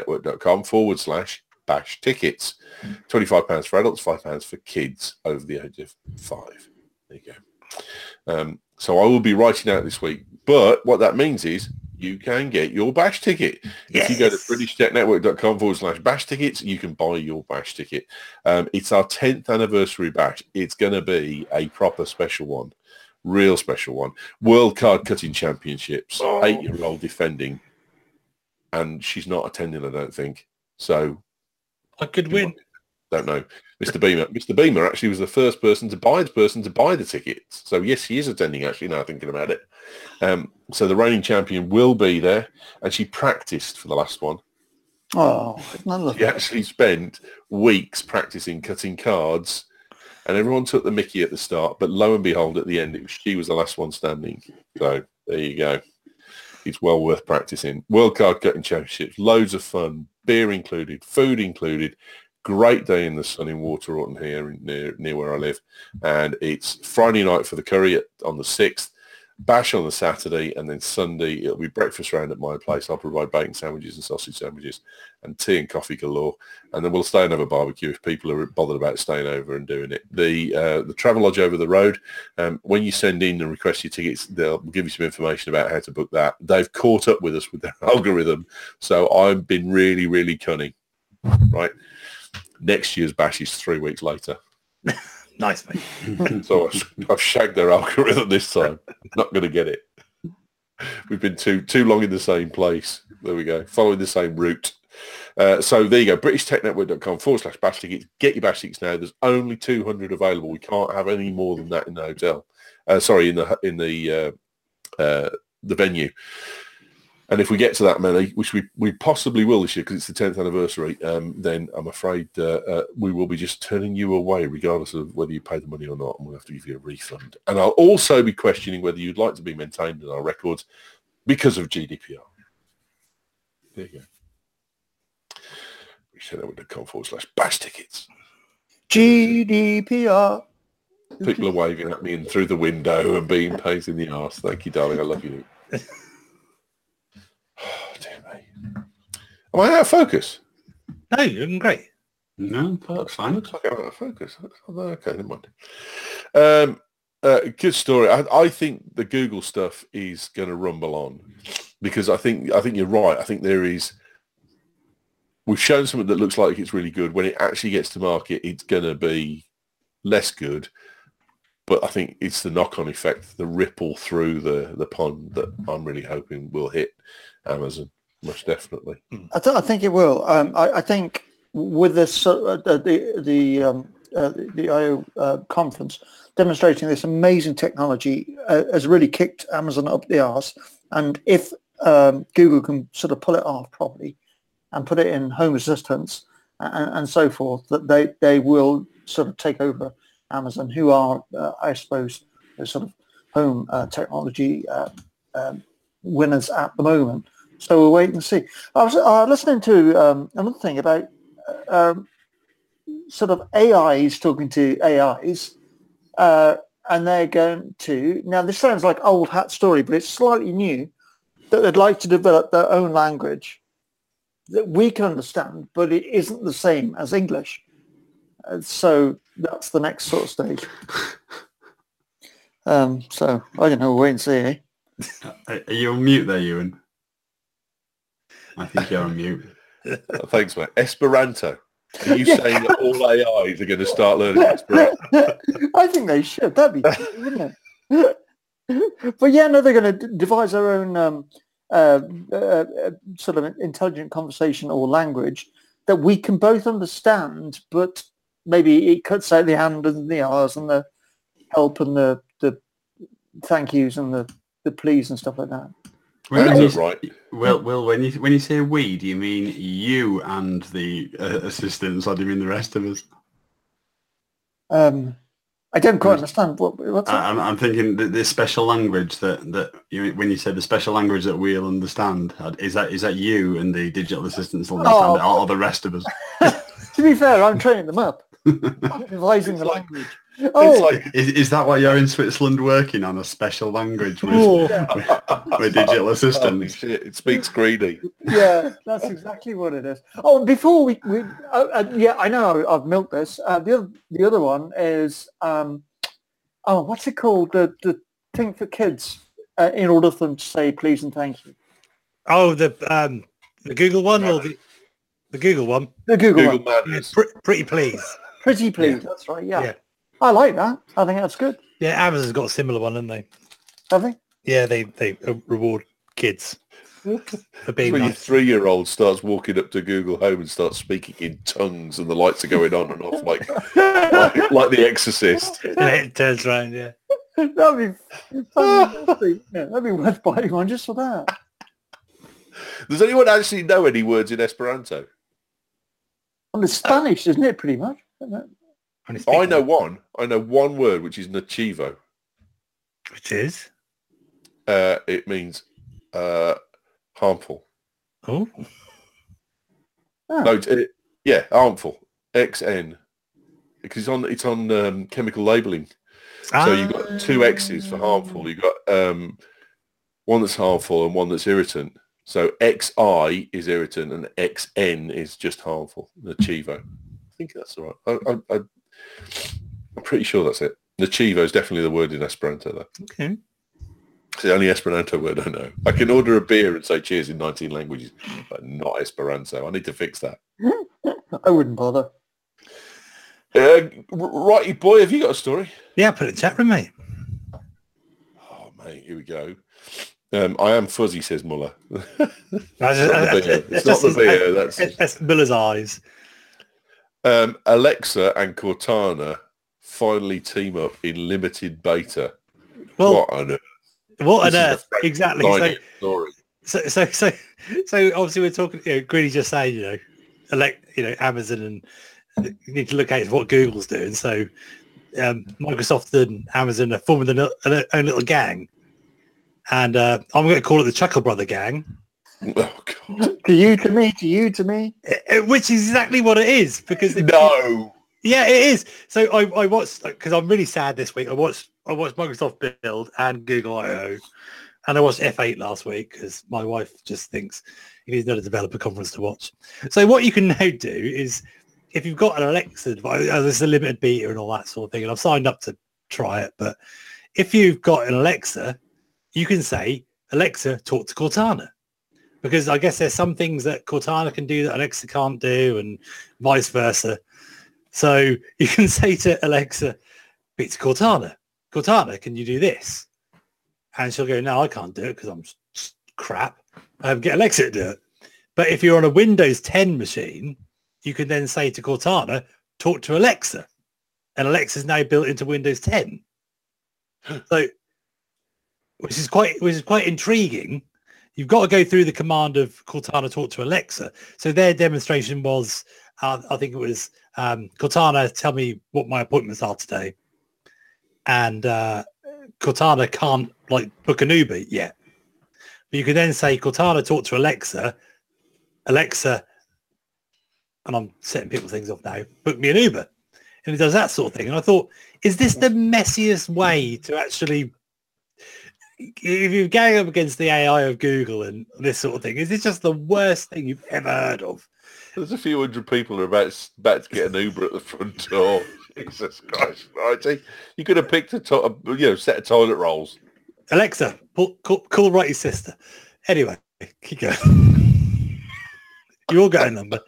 BritishTechNetwork.com/Bash tickets. £25 for adults, £5 for kids over the age of 5. There you go. So I will be writing out this week, but what that means is you can get your Bash ticket. If you go to BritishTechNetwork.com/Bash tickets, you can buy your Bash ticket. It's our 10th anniversary Bash. It's going to be a proper special one, real special one. World Card Cutting Championships, 8-year-old defending, and she's not attending, I don't think. So I could win. Don't know. Mr. Beamer. Mr. Beamer actually was the first person to buy the tickets. So yes, he is attending actually now thinking about it. So the reigning champion will be there, and she practiced for the last one. Oh, She actually spent weeks practicing cutting cards, and everyone took the mickey at the start, but lo and behold, at the end, she was the last one standing. So there you go. It's well worth practicing. World Card Cutting Championships, loads of fun, beer included, food included. Great day in the sun in Waterorton here near where I live. And it's Friday night for the curry on the 6th, Bash on the Saturday, and then Sunday it'll be breakfast round at my place. I'll provide bacon sandwiches and sausage sandwiches and tea and coffee galore. And then we'll stay and have a barbecue if people are bothered about staying over and doing it. The Travelodge over the road, when you send in and request your tickets, they'll give you some information about how to book that. They've caught up with us with their algorithm. So I've been really, really cunning, right? Next year's Bash is 3 weeks later. Nice, mate. So I've shagged their algorithm this time. Not going to get it. We've been too long in the same place. There we go. Following the same route. So there you go. BritishTechNetwork.com/Bash tickets. Get your Bash tickets now. There's only 200 available. We can't have any more than that in the hotel. In the venue. And if we get to that many, which we possibly will this year because it's the 10th anniversary, then I'm afraid we will be just turning you away regardless of whether you pay the money or not, and we'll have to give you a refund. And I'll also be questioning whether you'd like to be maintained in our records because of GDPR. There you go. BritishTechNetwork.com/Bash tickets. GDPR. People are waving at me and through the window and being pains in the arse. Thank you, darling. I love you. Oh, dear me. Am I out of focus? No, you're doing great. No, that's fine. Looks like I'm out of focus. Okay, never mind. Good story. I think the Google stuff is going to rumble on because I think you're right. I think we've shown something that looks like it's really good. When it actually gets to market, it's going to be less good. But I think it's the knock-on effect, the ripple through the pond that I'm really hoping will hit Amazon, most definitely. I think it will. I think with the I/O conference demonstrating this amazing technology has really kicked Amazon up the arse. And if Google can sort of pull it off properly and put it in Home Assistants and so forth, that they will sort of take over Amazon, who are, I suppose, the sort of home technology winners at the moment. So we'll wait and see. I was listening to another thing about sort of AIs talking to AIs, and they're going to, now this sounds like old hat story, but it's slightly new, that they'd like to develop their own language that we can understand, but it isn't the same as English. So that's the next sort of stage. So I don't know, we'll wait and see. Eh? Are you on mute there, Ewan? I think you're on mute. Thanks, mate. Esperanto. Are you saying that all AIs are going to start learning Esperanto? I think they should. That'd be cool, wouldn't it? But yeah, no, they're going to devise their own sort of intelligent conversation or language that we can both understand, but maybe it cuts out the and and the R's and the help and the thank yous and the please and stuff like that. Right. Well, when you say we, do you mean you and the assistants, or do you mean the rest of us? I don't quite understand. What's that? I'm thinking the special language that when you said the special language that we'll understand, is that you and the digital assistants will understand it, or the rest of us? To be fair, I'm training them up. I'm devising the language. Oh, It's like, Is that why you're in Switzerland working on a special language with, with digital holy assistants? shit, it speaks greedy. yeah, that's exactly what it is. Oh, and before we yeah, I know I've milked this. The other one is what's it called? The thing for kids in order for them to say please and thank you. Oh, the Google one or the Google one? The Google Google one. Madness. Pretty please. Pretty please. Yeah. That's right. Yeah. Yeah. I like that. I think that's good. Yeah, Amazon's got a similar one, haven't they? Have they? Yeah, they reward kids for being When your nice. 3-year-old starts walking up to Google Home and starts speaking in tongues and the lights are going on and off like The Exorcist. And it turns around, yeah. That'd be fantastic. Yeah, that'd be worth buying one just for that. Does anyone actually know any words in Esperanto? And it's Spanish, isn't it? Pretty much. Isn't it? Only speak I know one. I know one word, which is nocivo. which is It means harmful. oh, Oh. No, harmful. XN. Because it's on chemical labelling. So you've got 2 X's for harmful. You've got one that's harmful and one that's irritant. So XI is irritant and XN is just harmful. Nocivo. I think that's all right. I'm pretty sure that's it. Nocivo is definitely the word in Esperanto, though. okay. It's the only Esperanto word I know. I can order a beer and say cheers in 19 languages, but not Esperanto. I need to fix that. I wouldn't bother. Righty boy, have you got a story? Yeah, put it in the chat room, mate. Oh, mate, here we go. I am fuzzy, says Muller. It's It's not the beer. That's Miller's eyes. Alexa and Cortana finally team up in limited beta. Well, What on earth? what on This is earth? a Exactly. So, fascinating story. so obviously we're talking. Greedy just saying, Amazon and you need to look at what Google's doing. So Microsoft and Amazon are forming their own little gang, and I'm going to call it the Chuckle Brother Gang. Oh God! To you, to me, to you, to me. Which is exactly what it is, because No. yeah, it is. So I watched, because I'm really sad this week. I watched Microsoft Build and Google I/O, and I watched F8 last week because my wife just thinks it is not a developer conference to watch. So what you can now do is, if you've got an Alexa device, there's a limited beta and all that sort of thing, and I've signed up to try it. But if you've got an Alexa, you can say, Alexa, talk to Cortana. Because I guess there's some things that Cortana can do that Alexa can't do, and vice versa. So you can say to Alexa, speak to Cortana. Cortana, can you do this? And she'll go, no, I can't do it because I'm crap. Get Alexa to do it. But if you're on a Windows 10 machine, you can then say to Cortana, talk to Alexa. And Alexa's now built into Windows 10. So, which is quite intriguing. You've got to go through the command of Cortana talk to Alexa. So their demonstration was, I think it was, Cortana, tell me what my appointments are today. And Cortana can't book an Uber yet. But you can then say, Cortana talk to Alexa. Alexa, and I'm setting people things off now, book me an Uber. And it does that sort of thing. And I thought, is this the messiest way to actually... If you're going up against the AI of Google and this sort of thing, is this just the worst thing you've ever heard of? There's a few hundred people who are about to get an Uber at the front door. Jesus Christ! Righty, you could have picked a set of toilet rolls. Alexa, call Righty's sister. Anyway, keep going. You all got a number.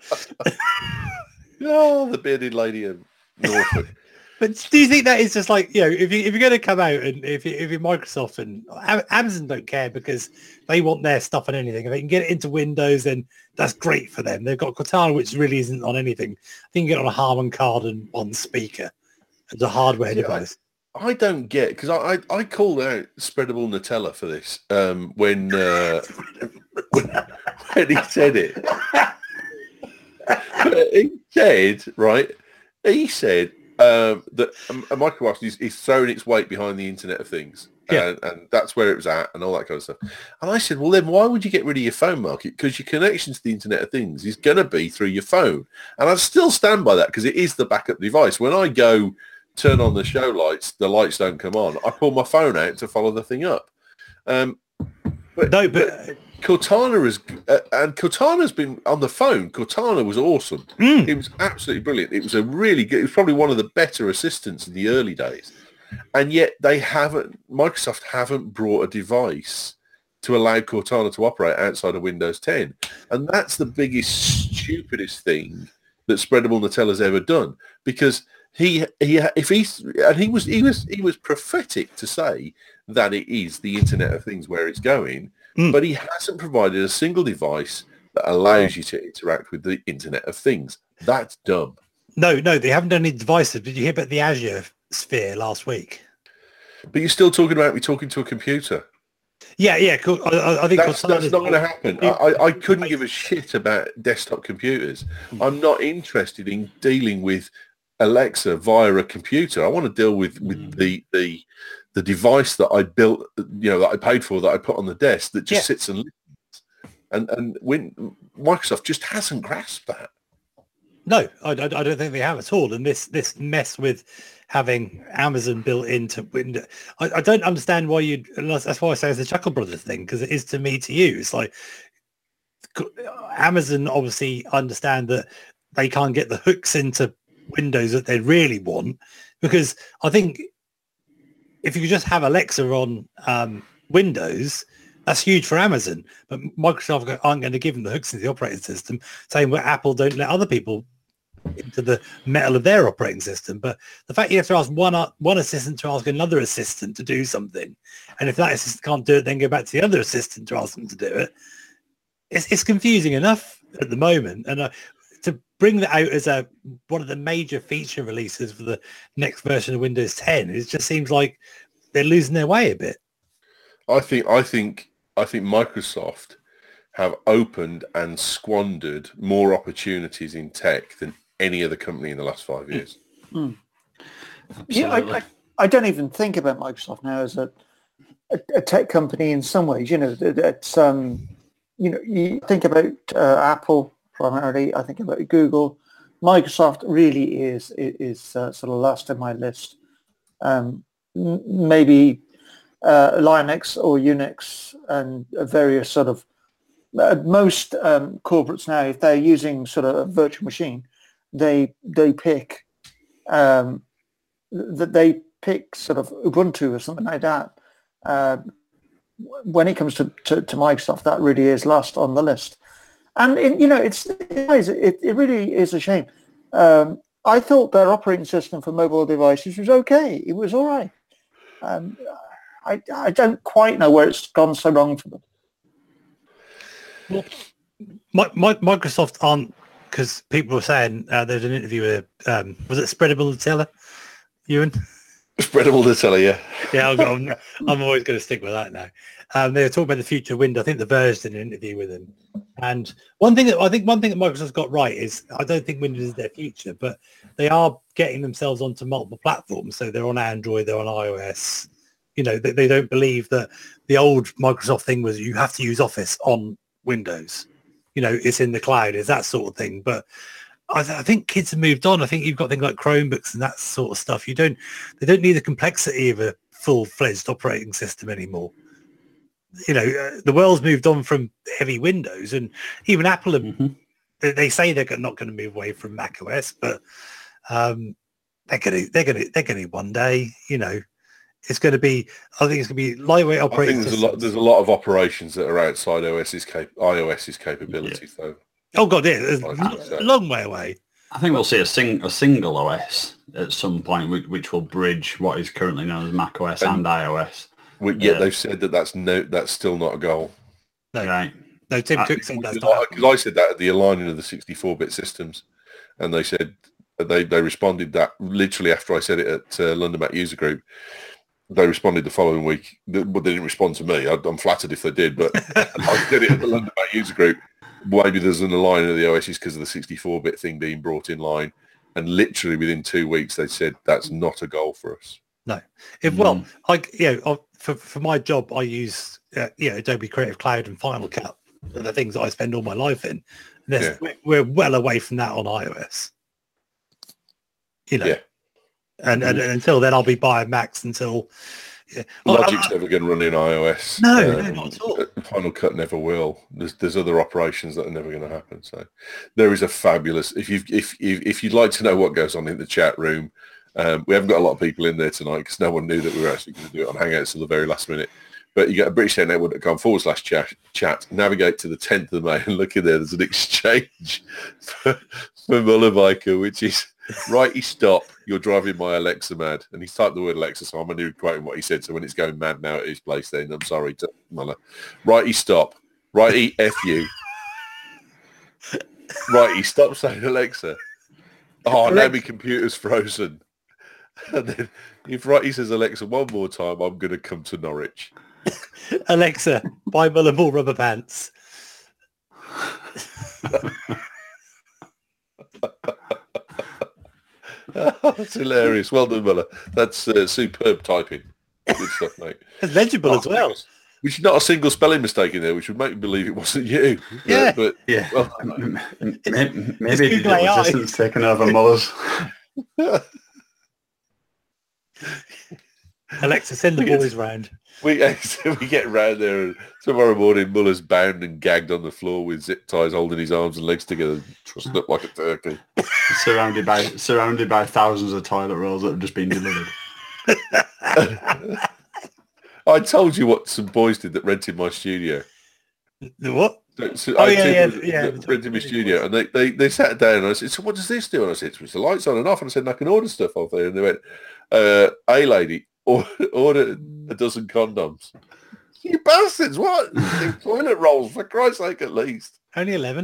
Oh, the bearded lady of Norfolk. But do you think that is just if you're going to come out and if you're Microsoft and Amazon don't care because they want their stuff on anything, if they can get it into Windows, then that's great for them. They've got Cortana, which really isn't on anything. I think you can get it on a Harman Kard and one speaker as a hardware device. I don't get, because I called out spreadable Nutella for this when he said it. He said that a microwave is throwing its weight behind the Internet of Things. Yeah. And that's where it was at and all that kind of stuff. And I said, well, then why would you get rid of your phone market? Because your connection to the Internet of Things is going to be through your phone. And I still stand by that because it is the backup device. When I go turn on the show lights, the lights don't come on. I pull my phone out to follow the thing up. But Cortana and Cortana's been on the phone. Cortana was awesome. It was absolutely brilliant. It was it was probably one of the better assistants in the early days. And yet Microsoft haven't brought a device to allow Cortana to operate outside of Windows 10. And that's the biggest, stupidest thing that Spreadable Nutella's ever done, because he was prophetic to say that it is the Internet of Things where it's going, but he hasn't provided a single device that allows you to interact with the Internet of Things. That's dumb. No, they haven't done any devices. Did you hear about the Azure Sphere last week? But you're still talking about me talking to a computer. Yeah, cool. I think that's not going to happen. I couldn't give a shit about desktop computers. I'm not interested in dealing with Alexa via a computer. I want to deal with the device that I built, that I paid for, that I put on the desk, that just sits and listens. And when Microsoft just hasn't grasped that. No, I don't think they have at all. And this mess with having Amazon built into Windows, I don't understand why that's why I say it's a Chuckle Brothers thing, because it is to me, to you. It's like Amazon obviously understand that they can't get the hooks into Windows that they really want, because I think if you could just have Alexa on Windows, that's huge for Amazon. But Microsoft aren't going to give them the hooks into the operating system, saying where Apple don't let other people into the metal of their operating system. But the fact you have to ask one assistant to ask another assistant to do something, and if that assistant can't do it, then go back to the other assistant to ask them to do it. It's confusing enough at the moment, and to bring that out as one of the major feature releases for the next version of Windows 10, it just seems like they're losing their way a bit. I think Microsoft have opened and squandered more opportunities in tech than any other company in the last 5 years. Yeah, I don't even think about Microsoft now as a tech company in some ways. It's you think about Apple primarily. I think about Google. Microsoft really is sort of last in my list. Maybe Linux or Unix and various sort of most corporates now, if they're using sort of a virtual machine, they pick sort of Ubuntu or something like that. When it comes to Microsoft, that really is last on the list. And it really is a shame. I thought their operating system for mobile devices was okay. It was all right. I don't quite know where it's gone so wrong for them. Well, Microsoft aren't, because people were saying there's an interview with was it Spreadable Nutella, Ewan? Spreadable Nutella, yeah. Yeah, I'm always going to stick with that now. They were talking about the future of Windows. I think The Verge did an interview with him. And one thing that Microsoft's got right is I don't think Windows is their future, but they are getting themselves onto multiple platforms. So they're on Android, they're on iOS. They don't believe that the old Microsoft thing was you have to use Office on Windows. It's in the cloud, it's that sort of thing. But I think kids have moved on. I think you've got things like Chromebooks and that sort of stuff. They don't need the complexity of a full-fledged operating system anymore. The world's moved on from heavy Windows, and even Apple, they say they're not going to move away from Mac OS, but they're going to one day. It's going to be. I think it's going to be lightweight operating. I think there's a lot of operations that are outside iOS's capabilities, though. Oh God, yeah, it's a long way away. I think we'll see a single OS at some point, which will bridge what is currently known as Mac OS and iOS. Yet they've said that's still not a goal. No, right. No, Tim Cook said that's not. Because I said that at the aligning of the 64-bit systems, and they said they responded that literally after I said it at London Mac User Group. They responded the following week, but they didn't respond to me. I'm flattered if they did, but I did it at the London Mac User Group. Maybe there's an aligning of the OSs because of the 64-bit thing being brought in line, and literally within 2 weeks they said that's not a goal for us. No, for my job I use Adobe Creative Cloud and Final Cut, the things that I spend all my life in. We're well away from that on iOS. And until then, I'll be buying Macs until. Yeah. Logic's never going to run in iOS. No, not at all. Final Cut never will. There's other operations that are never going to happen. So there is a fabulous. If you'd like to know what goes on in the chat room, we haven't got a lot of people in there tonight because no one knew that we were actually going to do it on Hangouts till the very last minute. But you go to BritishNetwork.com/chat, navigate to the 10th of May and look in there. There's an exchange for Mullerbiker, which is righty stop, you're driving my Alexa mad. And he's typed the word Alexa, so I'm going to quote what he said. So when it's going mad now at his place, then I'm sorry to Muller. Righty stop. Righty F you. Righty stop saying Alexa. Oh, now my computer's frozen. And then if Righty says Alexa one more time, I'm going to come to Norwich. Alexa, buy Muller Ball rubber pants. That's hilarious. Well done, Muller. That's superb typing. Good stuff, mate. It's legible as well. Which is not a single spelling mistake in there, which would make me believe it wasn't you. Yeah. But Yeah. well, Maybe Google AI. assistant's taken over Muller's. Alexa, send the boys round. we get round there and tomorrow morning Muller's bound and gagged on the floor with zip ties holding his arms and legs together, trussed up like a turkey. surrounded by thousands of toilet rolls that have just been delivered. I told you what some boys did that rented my studio. The what? So Oh, I yeah. rented my studio, and they sat down and I said, "So what does this do?" And I said, "It's the lights on and off." And I said, "I can order stuff off there." And they went, "Hey, lady, order a dozen condoms." You bastards! What? Toilet rolls, for Christ's sake, at least. Only 11.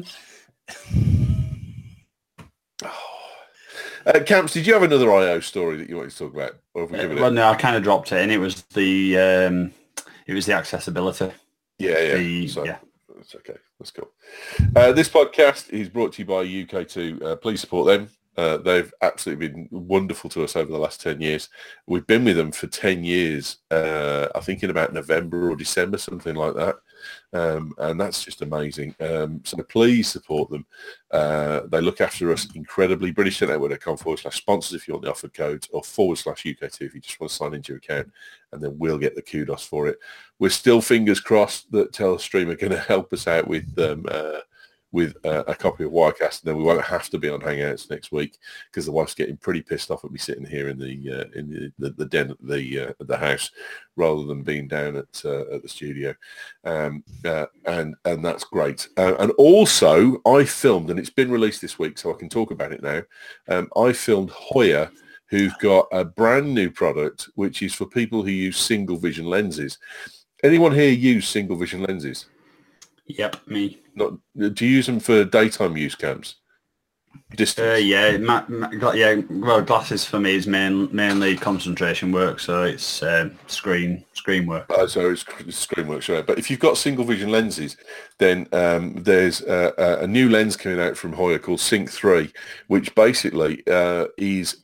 Camps, did you have another IO story that you wanted to talk about? Or have we given Well, it? no, I kind of dropped it, and it was the accessibility. Yeah. So, Yeah. that's okay. That's cool. This podcast is brought to you by UK2. Please support them. They've absolutely been wonderful to us over the last 10 years. We've been with them for 10 years, I think in about November or December, something like that. And that's just amazing. So please support them. They look after us incredibly. BritishNetwork.com/sponsors if you want the offer codes, or /UK2 if you just want to sign into your account, and then we'll get the kudos for it. We're still fingers crossed that Telestream are going to help us out with a copy of Wirecast, and then we won't have to be on Hangouts next week because the wife's getting pretty pissed off at me sitting here in the den at the house rather than being down at the studio, and that's great. And also, I filmed, and it's been released this week, so I can talk about it now. I filmed Hoya, who've got a brand new product which is for people who use single vision lenses. Anyone here use single vision lenses? Yep, me. Do you use them for daytime use, Camps? Distance? Well, glasses for me is mainly concentration work, so it's screen work. So it's screen work, sure. But if you've got single vision lenses, then there's a new lens coming out from Hoya called Sync 3, which basically is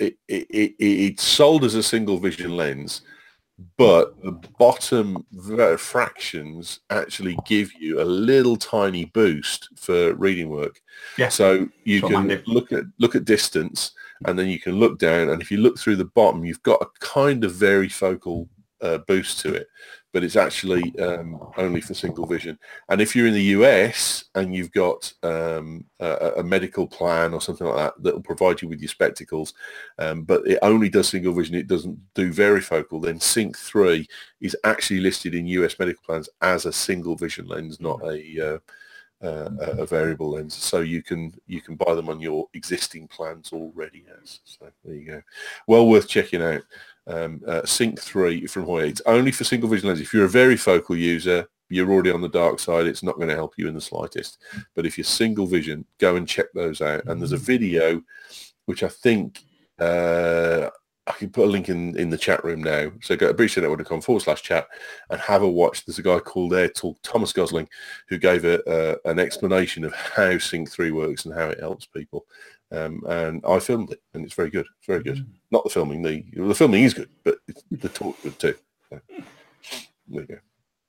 it's sold as a single vision lens, but the bottom fractions actually give you a little tiny boost for reading work. Yeah. So you can look at distance, and then you can look down, and if you look through the bottom, you've got a kind of varifocal boost to it, but it's actually only for single vision. And if you're in the US and you've got a medical plan or something like that that will provide you with your spectacles, but it only does single vision, it doesn't do varifocal, then Sync 3 is actually listed in US medical plans as a single vision lens, not a variable lens. So you can buy them on your existing plans already. Yes. So there you go. Well worth checking out. Sync 3 from Hoya. It's only for single vision lenses. If you're a varifocal user, you're already on the dark side. It's not going to help you in the slightest. But if you're single vision, go and check those out. And there's a video, which I think I can put a link in the chat room now. So go to BritishNetwork.com/chat and have a watch. There's a guy called Thomas Gosling, who gave an explanation of how Sync 3 works and how it helps people. And I filmed it, and it's very good. It's very good. Not the filming. The filming is good, but the talk good too. So, there you go.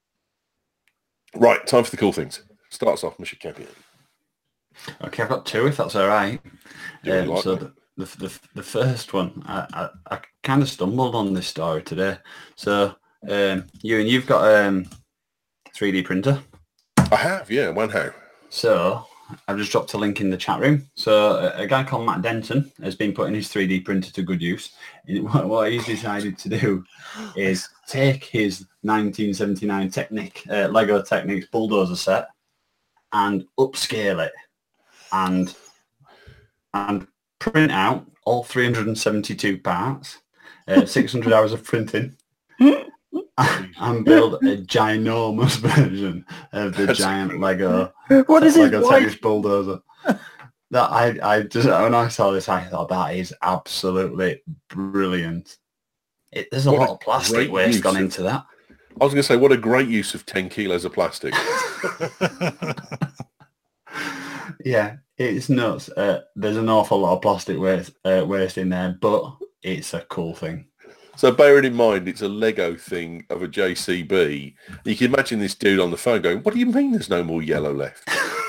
Right, time for the cool things. Starts off, Mr. Campion. Okay, I've got two, if that's all right. Do you like So that? the first one, I kind of stumbled on this story today. So, Ewan, you've got a 3D printer. I have, yeah, one how. So I've just dropped a link in the chat room. So a guy called Matt Denton has been putting his 3D printer to good use. And what he's decided to do is take his 1979 Lego Technics bulldozer set and upscale it and print out all 372 parts, 600 hours of printing, and build a ginormous version of the giant Lego. What is it? Lego Technics bulldozer. That I just, when I saw this, I thought that is absolutely brilliant. There's a lot of plastic waste gone into that. I was going to say, what a great use of 10 kilos of plastic. Yeah, it's nuts. There's an awful lot of plastic waste in there, but it's a cool thing. So bearing in mind, it's a Lego thing of a JCB. You can imagine this dude on the phone going, what do you mean there's no more yellow left?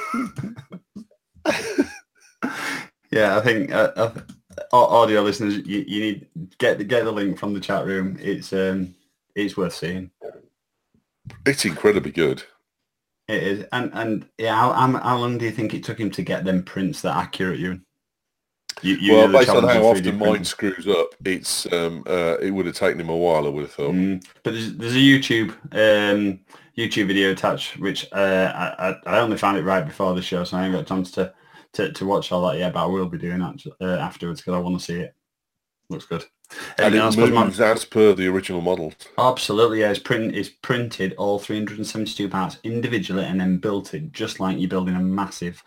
Yeah, I think audio listeners, you need get the link from the chat room. It's worth seeing. It's incredibly good. It is, and yeah, how long do you think it took him to get them prints that accurate? Well, based on how often mine screws up, it's it would have taken him a while, I would have thought. But there's a YouTube video attached, which I only found it right before the show, so I haven't got a chance to watch all that yet. But I will be doing that afterwards because I want to see it. Looks good. And it moves as per the original models. Absolutely, yeah. It's printed all 372 parts individually and then built it just like you're building a massive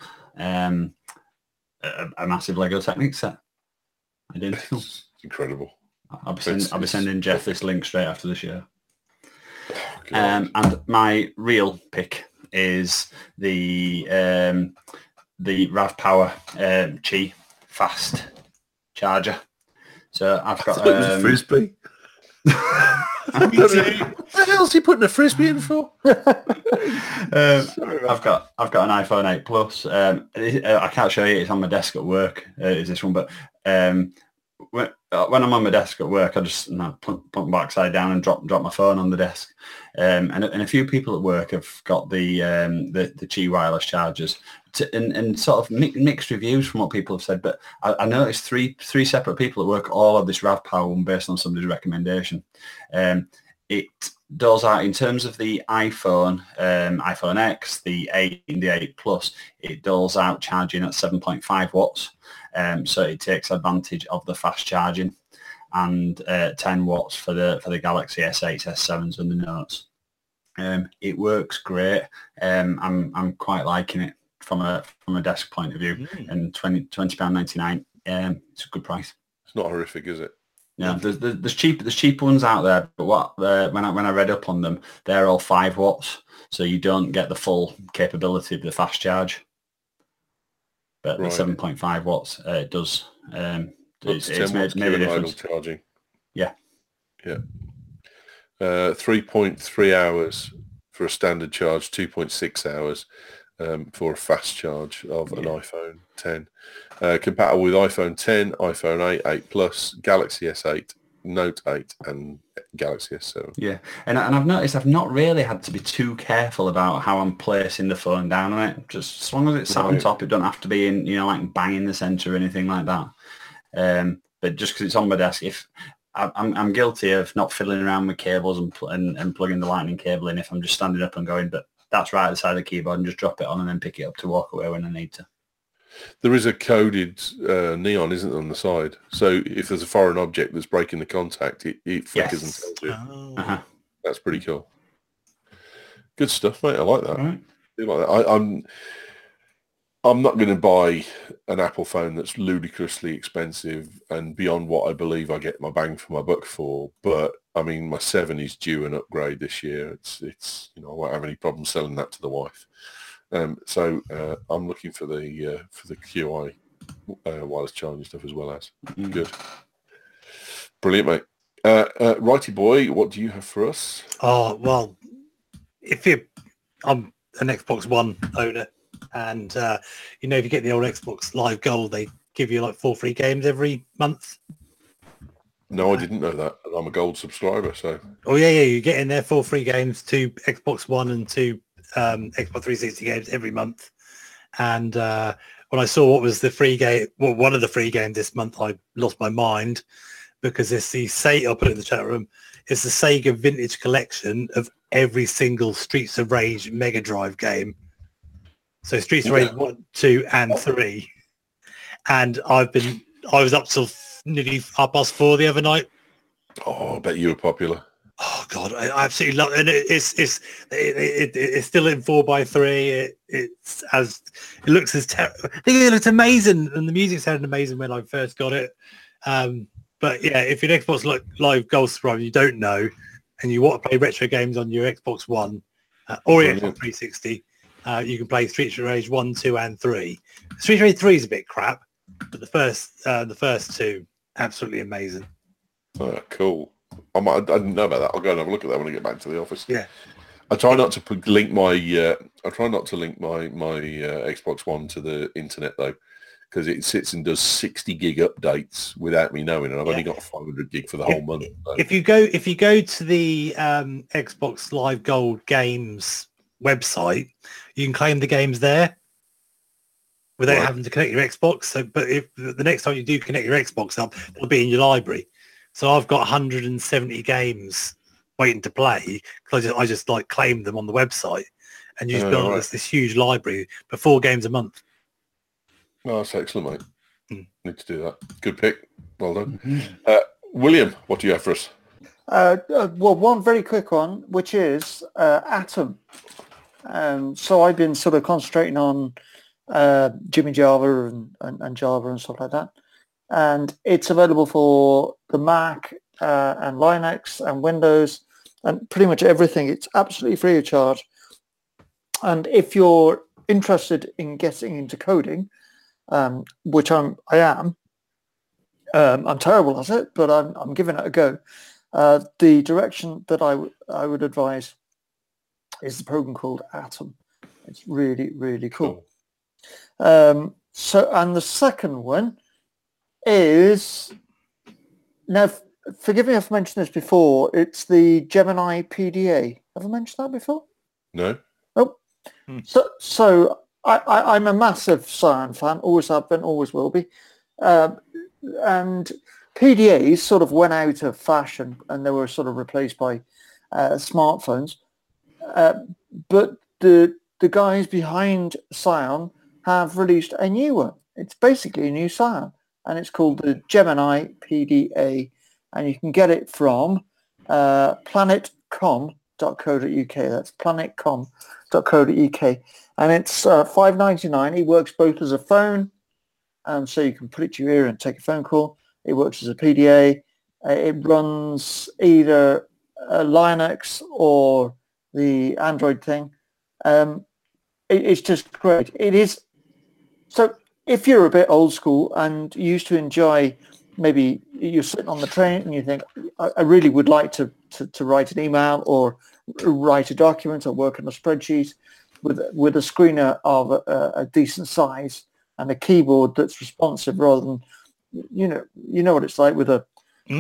Lego Technics set. Identical. It's incredible. I'll be sending Jeff this link straight after the show. Oh, and my real pick is the Rav Power Qi fast charger. So I've got it was a frisbee. What the hell's he putting a frisbee in for? I've got an iPhone 8 Plus. I can't show you. It's on my desk at work. Is this one? But when I'm on my desk at work, I just put them backside down and drop my phone on the desk. And a few people at work have got the Qi wireless chargers. And sort of mixed reviews from what people have said, but I noticed three separate people at work all have this Rav Power one based on somebody's recommendation. It does out in terms of the iPhone X, the 8 and the 8 Plus, it doles out charging at 7.5 watts. So it takes advantage of the fast charging, and 10 watts for the Galaxy S8, S7s and the Notes. It works great. I'm quite liking it from a desk point of view, and £20.99. It's a good price. It's not horrific, is it? Yeah, there's cheaper ones out there, but when I read up on them, they're all 5 watts, so you don't get the full capability of the fast charge. But the 7.5 watts, it does. It's made a difference. Charging. Yeah. 3.3 hours for a standard charge, 2.6 hours for a fast charge of an iPhone 10. Compatible with iPhone 10, iPhone 8, 8 Plus, Galaxy S8, Note 8 and Galaxy S7. Yeah, and I've noticed I've not really had to be too careful about how I'm placing the phone down on it. Just as long as it's sat on top, it don't have to be in, like bang in the centre or anything like that. But just because it's on my desk, if I'm guilty of not fiddling around with cables and plugging the lightning cable in if I'm just standing up and going, but that's right at the side of the keyboard, and just drop it on and then pick it up to walk away when I need to. There is a coded neon, isn't there, on the side? So if there's a foreign object that's breaking the contact, it flickers and tells you. Uh-huh. That's pretty cool. Good stuff, mate. I like that. Right. I like that. I'm not going to buy an Apple phone that's ludicrously expensive and beyond what I believe I get my bang for my buck for. But I mean, my 7 is due an upgrade this year. It's I won't have any problem selling that to the wife. So I'm looking for the QI wireless charging stuff as well as. Good. Brilliant, mate. Righty boy, what do you have for us? Oh, well, I'm an Xbox One owner, and if you get the old Xbox Live Gold, they give you like 4 free games every month. No, I didn't know that. I'm a gold subscriber, so Oh yeah, you get in there 4 free games, 2 Xbox One and 2 Xbox 360 games every month. And when I saw what was the free game, well, one of the free games this month, I lost my mind because it's the Sega. I'll put it in the chat room. It's the Sega Vintage Collection of every single Streets of Rage Mega Drive game. So Streets of Rage 1, 2, and 3. And I was up till nearly 4:30 the other night. I bet you were popular. Oh God, I absolutely love it. And it's still in 4x3. It looks as terrible. I think it looks amazing, and the music sounded amazing when I first got it. But yeah, if you're an Xbox Live Gold subscriber, you don't know, and you want to play retro games on your Xbox One or your Xbox 360, you can play Streets of Rage 1, 2, and 3. Streets of Rage 3 is a bit crap, but the first 2, absolutely amazing. Oh, cool. I didn't know about that. I'll go and have a look at that when I get back to the office. Yeah. I try not to link my Xbox One to the internet though, because it sits and does 60 gig updates without me knowing, and I've only got 500 gig for the whole month. So. If you go to the Xbox Live Gold Games website, you can claim the games there without having to connect your Xbox. So, but if the next time you do connect your Xbox up, it'll be in your library. So I've got 170 games waiting to play because I just like claim them on the website, and you just build this huge library for 4 games a month. Oh, that's excellent, mate. Need to do that. Good pick. Well done. William, what do you have for us? Well, one very quick one, which is Atom. So I've been sort of concentrating on Jimmy Java and Java and stuff like that. And it's available for the Mac and Linux and Windows and pretty much everything. It's absolutely free of charge. And if you're interested in getting into coding, which I am, I'm terrible at it, but I'm giving it a go. The direction that I would advise is the program called Atom. It's really, really cool. So, and the second one is, now forgive me if I've mentioned this before, it's the Gemini PDA. Have I mentioned that before? No. Oh. So I'm a massive Cyan fan, always have been, always will be. And PDAs sort of went out of fashion and they were sort of replaced by smartphones. But the guys behind Cyan have released a new one. It's basically a new Cyan, and it's called the Gemini PDA, and you can get it from planetcom.co.uk. That's planetcom.co.uk, and it's $5.99. It works both as a phone, so you can put it to your ear and take a phone call. It works as a PDA. It runs either Linux or the Android thing. It's just great. It is. So if you're a bit old school and used to enjoy, maybe you're sitting on the train and you think, I really would like to write an email or write a document or work on a spreadsheet with a screen of a decent size and a keyboard that's responsive rather than, you know what it's like with a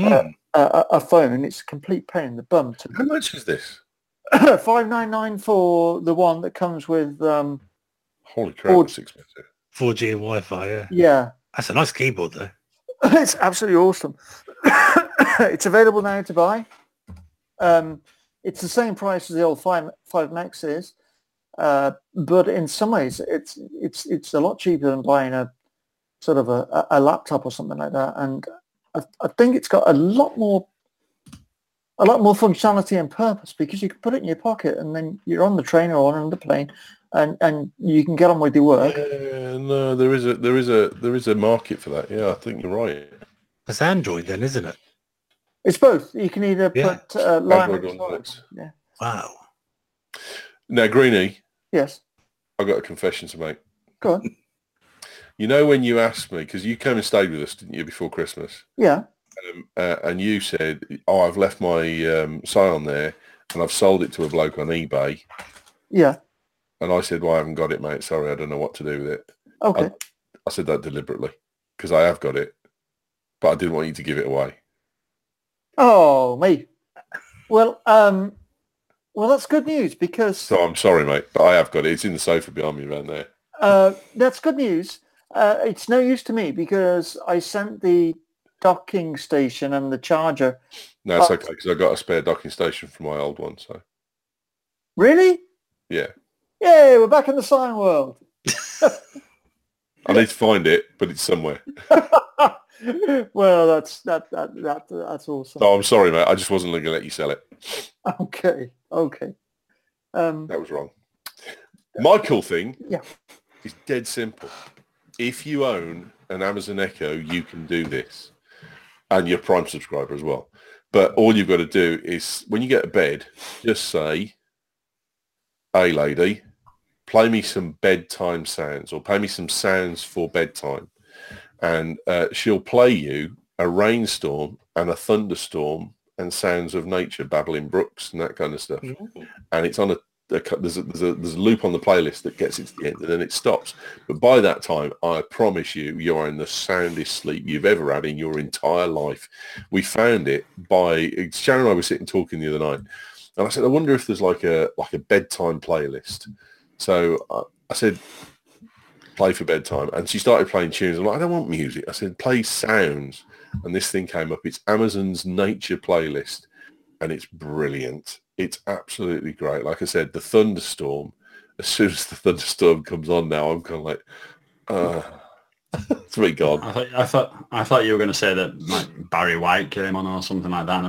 phone. It's a complete pain in the bum. How much is this? $5.99 for the one that comes with holy crap, that's expensive. 4G and Wi-Fi, yeah. Yeah. That's a nice keyboard, though. It's absolutely awesome. It's available now to buy. It's the same price as the old 5 Max is, but in some ways it's a lot cheaper than buying a sort of a laptop or something like that. And I think it's got a lot more functionality and purpose because you can put it in your pocket and then you're on the train or on the plane and you can get on with your work. No, there is a market for that. Yeah, I think you're right. It's Android then, isn't it? It's both. You can either put Linux or Linux. Yeah. Wow. Now, Greenie. Yes. I've got a confession to make. Go on. You know when you asked me, because you came and stayed with us, didn't you, before Christmas? Yeah. And you said, I've left my Scion there and I've sold it to a bloke on eBay. Yeah. And I said, well, I haven't got it, mate. Sorry, I don't know what to do with it. Okay. I said that deliberately because I have got it, but I didn't want you to give it away. Oh, me. Well, that's good news because So I'm sorry, mate, but I have got it. It's in the sofa behind me around there. that's good news. It's no use to me because I sent the docking station and the charger. No, it's okay because I got a spare docking station from my old one. So Really? yeah, Yay, we're back in the sign world. I need to find it, but it's somewhere. Well, that's awesome. So I'm sorry, mate. I just wasn't going to let you sell it. Okay. That was wrong. My cool thing Yeah. is dead simple. If you own an Amazon Echo, you can do this. And you're a Prime subscriber as well. But all you've got to do is, when you get to bed, just say, "Hey, lady, play me some bedtime sounds or play me some sounds for bedtime." And she'll play you a rainstorm and a thunderstorm and sounds of nature, babbling brooks and that kind of stuff. And it's on there's a loop on the playlist that gets it to the end and then it stops. But by that time, I promise you, you're in the soundest sleep you've ever had in your entire life. We found it Sharon and I were sitting talking the other night, and I said, I wonder if there's like a bedtime playlist. So I said, play for bedtime, and she started playing tunes. I'm like, I don't want music. I said, play sounds, and this thing came up. It's Amazon's nature playlist, and it's brilliant. It's absolutely great. Like I said, the thunderstorm, as soon as the thunderstorm comes on now, I'm kind of like, it's me gone. I thought you were going to say that like Barry White came on or something like that.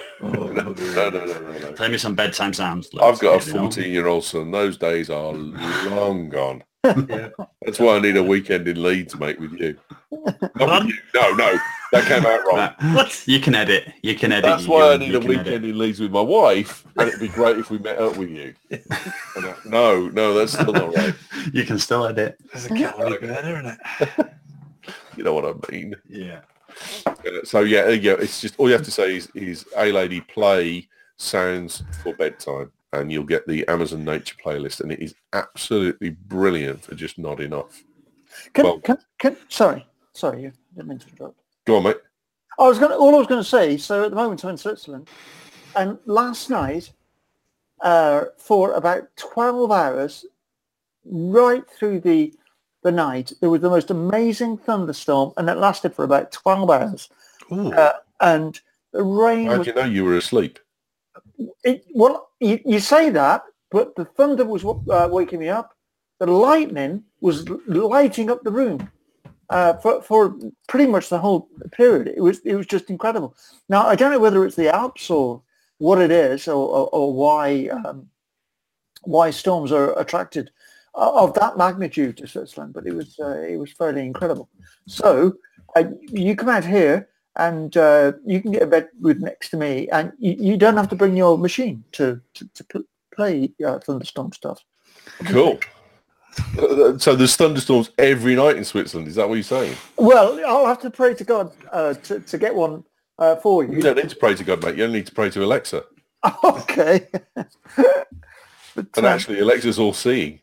No. Play me some bedtime sounds. I've got a 14-year-old son. Those days are long gone. Yeah. That's why I need a weekend in Leeds, mate, with you. Not with you. No, that came out wrong. What? You can edit. That's why I need a weekend in Leeds with my wife, and it'd be great if we met up with you. No, that's still not right. You can still edit. There's a calorie burner, isn't it? You know what I mean? Yeah. So yeah, it's just all you have to say is "Hey lady, play sounds for bedtime," and you'll get the Amazon Nature playlist, and it is absolutely brilliant for just nodding off. Sorry, you didn't mean to interrupt. Go on, mate. All I was going to say. So at the moment I'm in Switzerland, and last night, for about 12 hours, right through the night, there was the most amazing thunderstorm, and it lasted for about 12 hours. And the rain. How did you know you were asleep? You say that, but the thunder was waking me up. The lightning was lighting up the room for pretty much the whole period. It was just incredible. Now I don't know whether it's the Alps or what it is, or why storms are attracted of that magnitude to Switzerland, but it was fairly incredible. So you come out here and you can get a bed with next to me, and you don't have to bring your machine to play thunderstorm stuff. Cool. So there's thunderstorms every night in Switzerland. Is that what you're saying? Well, I'll have to pray to God to get one for you. You don't need to pray to God, mate. You only need to pray to Alexa. Okay. And actually, Alexa's all-seeing.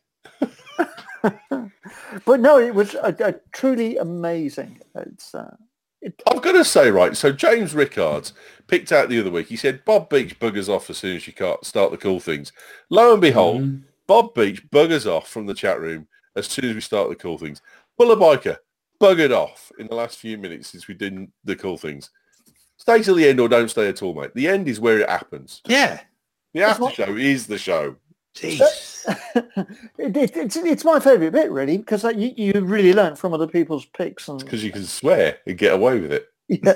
But no, it was truly amazing. I've got to say, right, so James Rickards picked out the other week. He said, Bob Beach buggers off as soon as you can't start the cool things. Lo and behold, Bob Beach buggers off from the chat room as soon as we start the cool things. Buller Biker buggered off in the last few minutes since we did the cool things. Stay till the end or don't stay at all, mate. The end is where it happens. Yeah. The after show is the show. Jeez. It's my favourite bit, really, because you really learn from other people's picks. Because you can swear and get away with it. Yeah.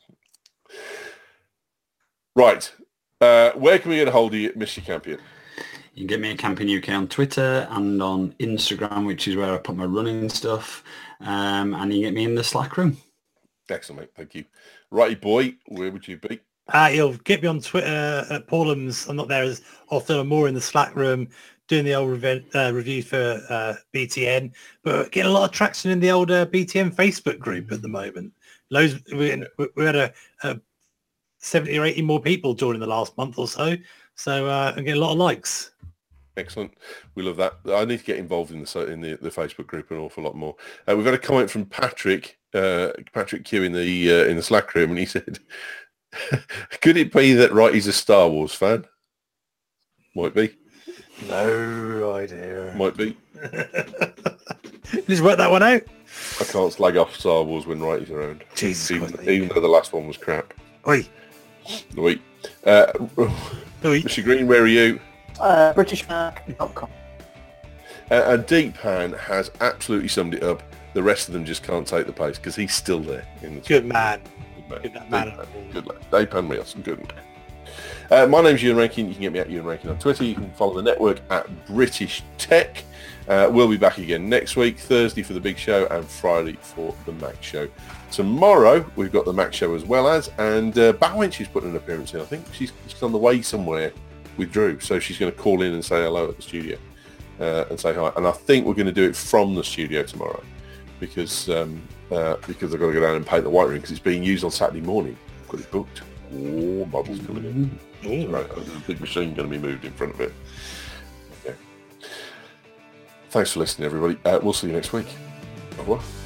Right. Where can we get a hold of you, Mr. Campion? You can get me at Campion UK on Twitter and on Instagram, which is where I put my running stuff. And you can get me in the Slack room. Excellent, mate. Thank you. Righty boy, where would you be? You'll get me on Twitter at Paulums. I'm not there as often. I'm more in the Slack room doing the old review for BTN, but getting a lot of traction in the old BTN Facebook group at the moment. We had a 70 or 80 more people joining the last month or so. So I'm getting a lot of likes. Excellent. We love that. I need to get involved in the Facebook group an awful lot more. We've got a comment from Patrick Patrick Q in the Slack room, and he said, "Could it be that Righty's a Star Wars fan?" Might be. No idea. Might be. Just work that one out. I can't slag off Star Wars when Righty's around. Jesus even Christ. though the last one was crap. Oi. Wait. Oi. Mr. Green, where are you? BritishMark.com. And Deep Pan has absolutely summed it up. The rest of them just can't take the pace because he's still there. In the Good man. Good Good man. man. Good lad. Dave Pan Rios, good man. My name's Ewan Rankin. You can get me at Ewan Rankin on Twitter. You can follow the network at British Tech. We'll be back again next week, Thursday for the big show and Friday for the Mac show. Tomorrow we've got the Mac show as well as, and Bawench is putting an appearance in. I think she's on the way somewhere with Drew, so she's going to call in and say hello at the studio and say hi. And I think we're going to do it from the studio tomorrow because I've got to go down and paint the white room because it's being used on Saturday morning. Got it booked. Oh, bubbles coming in. Right, there's a big machine going to be moved in front of it. Okay. Thanks for listening, everybody. We'll see you next week. Au revoir.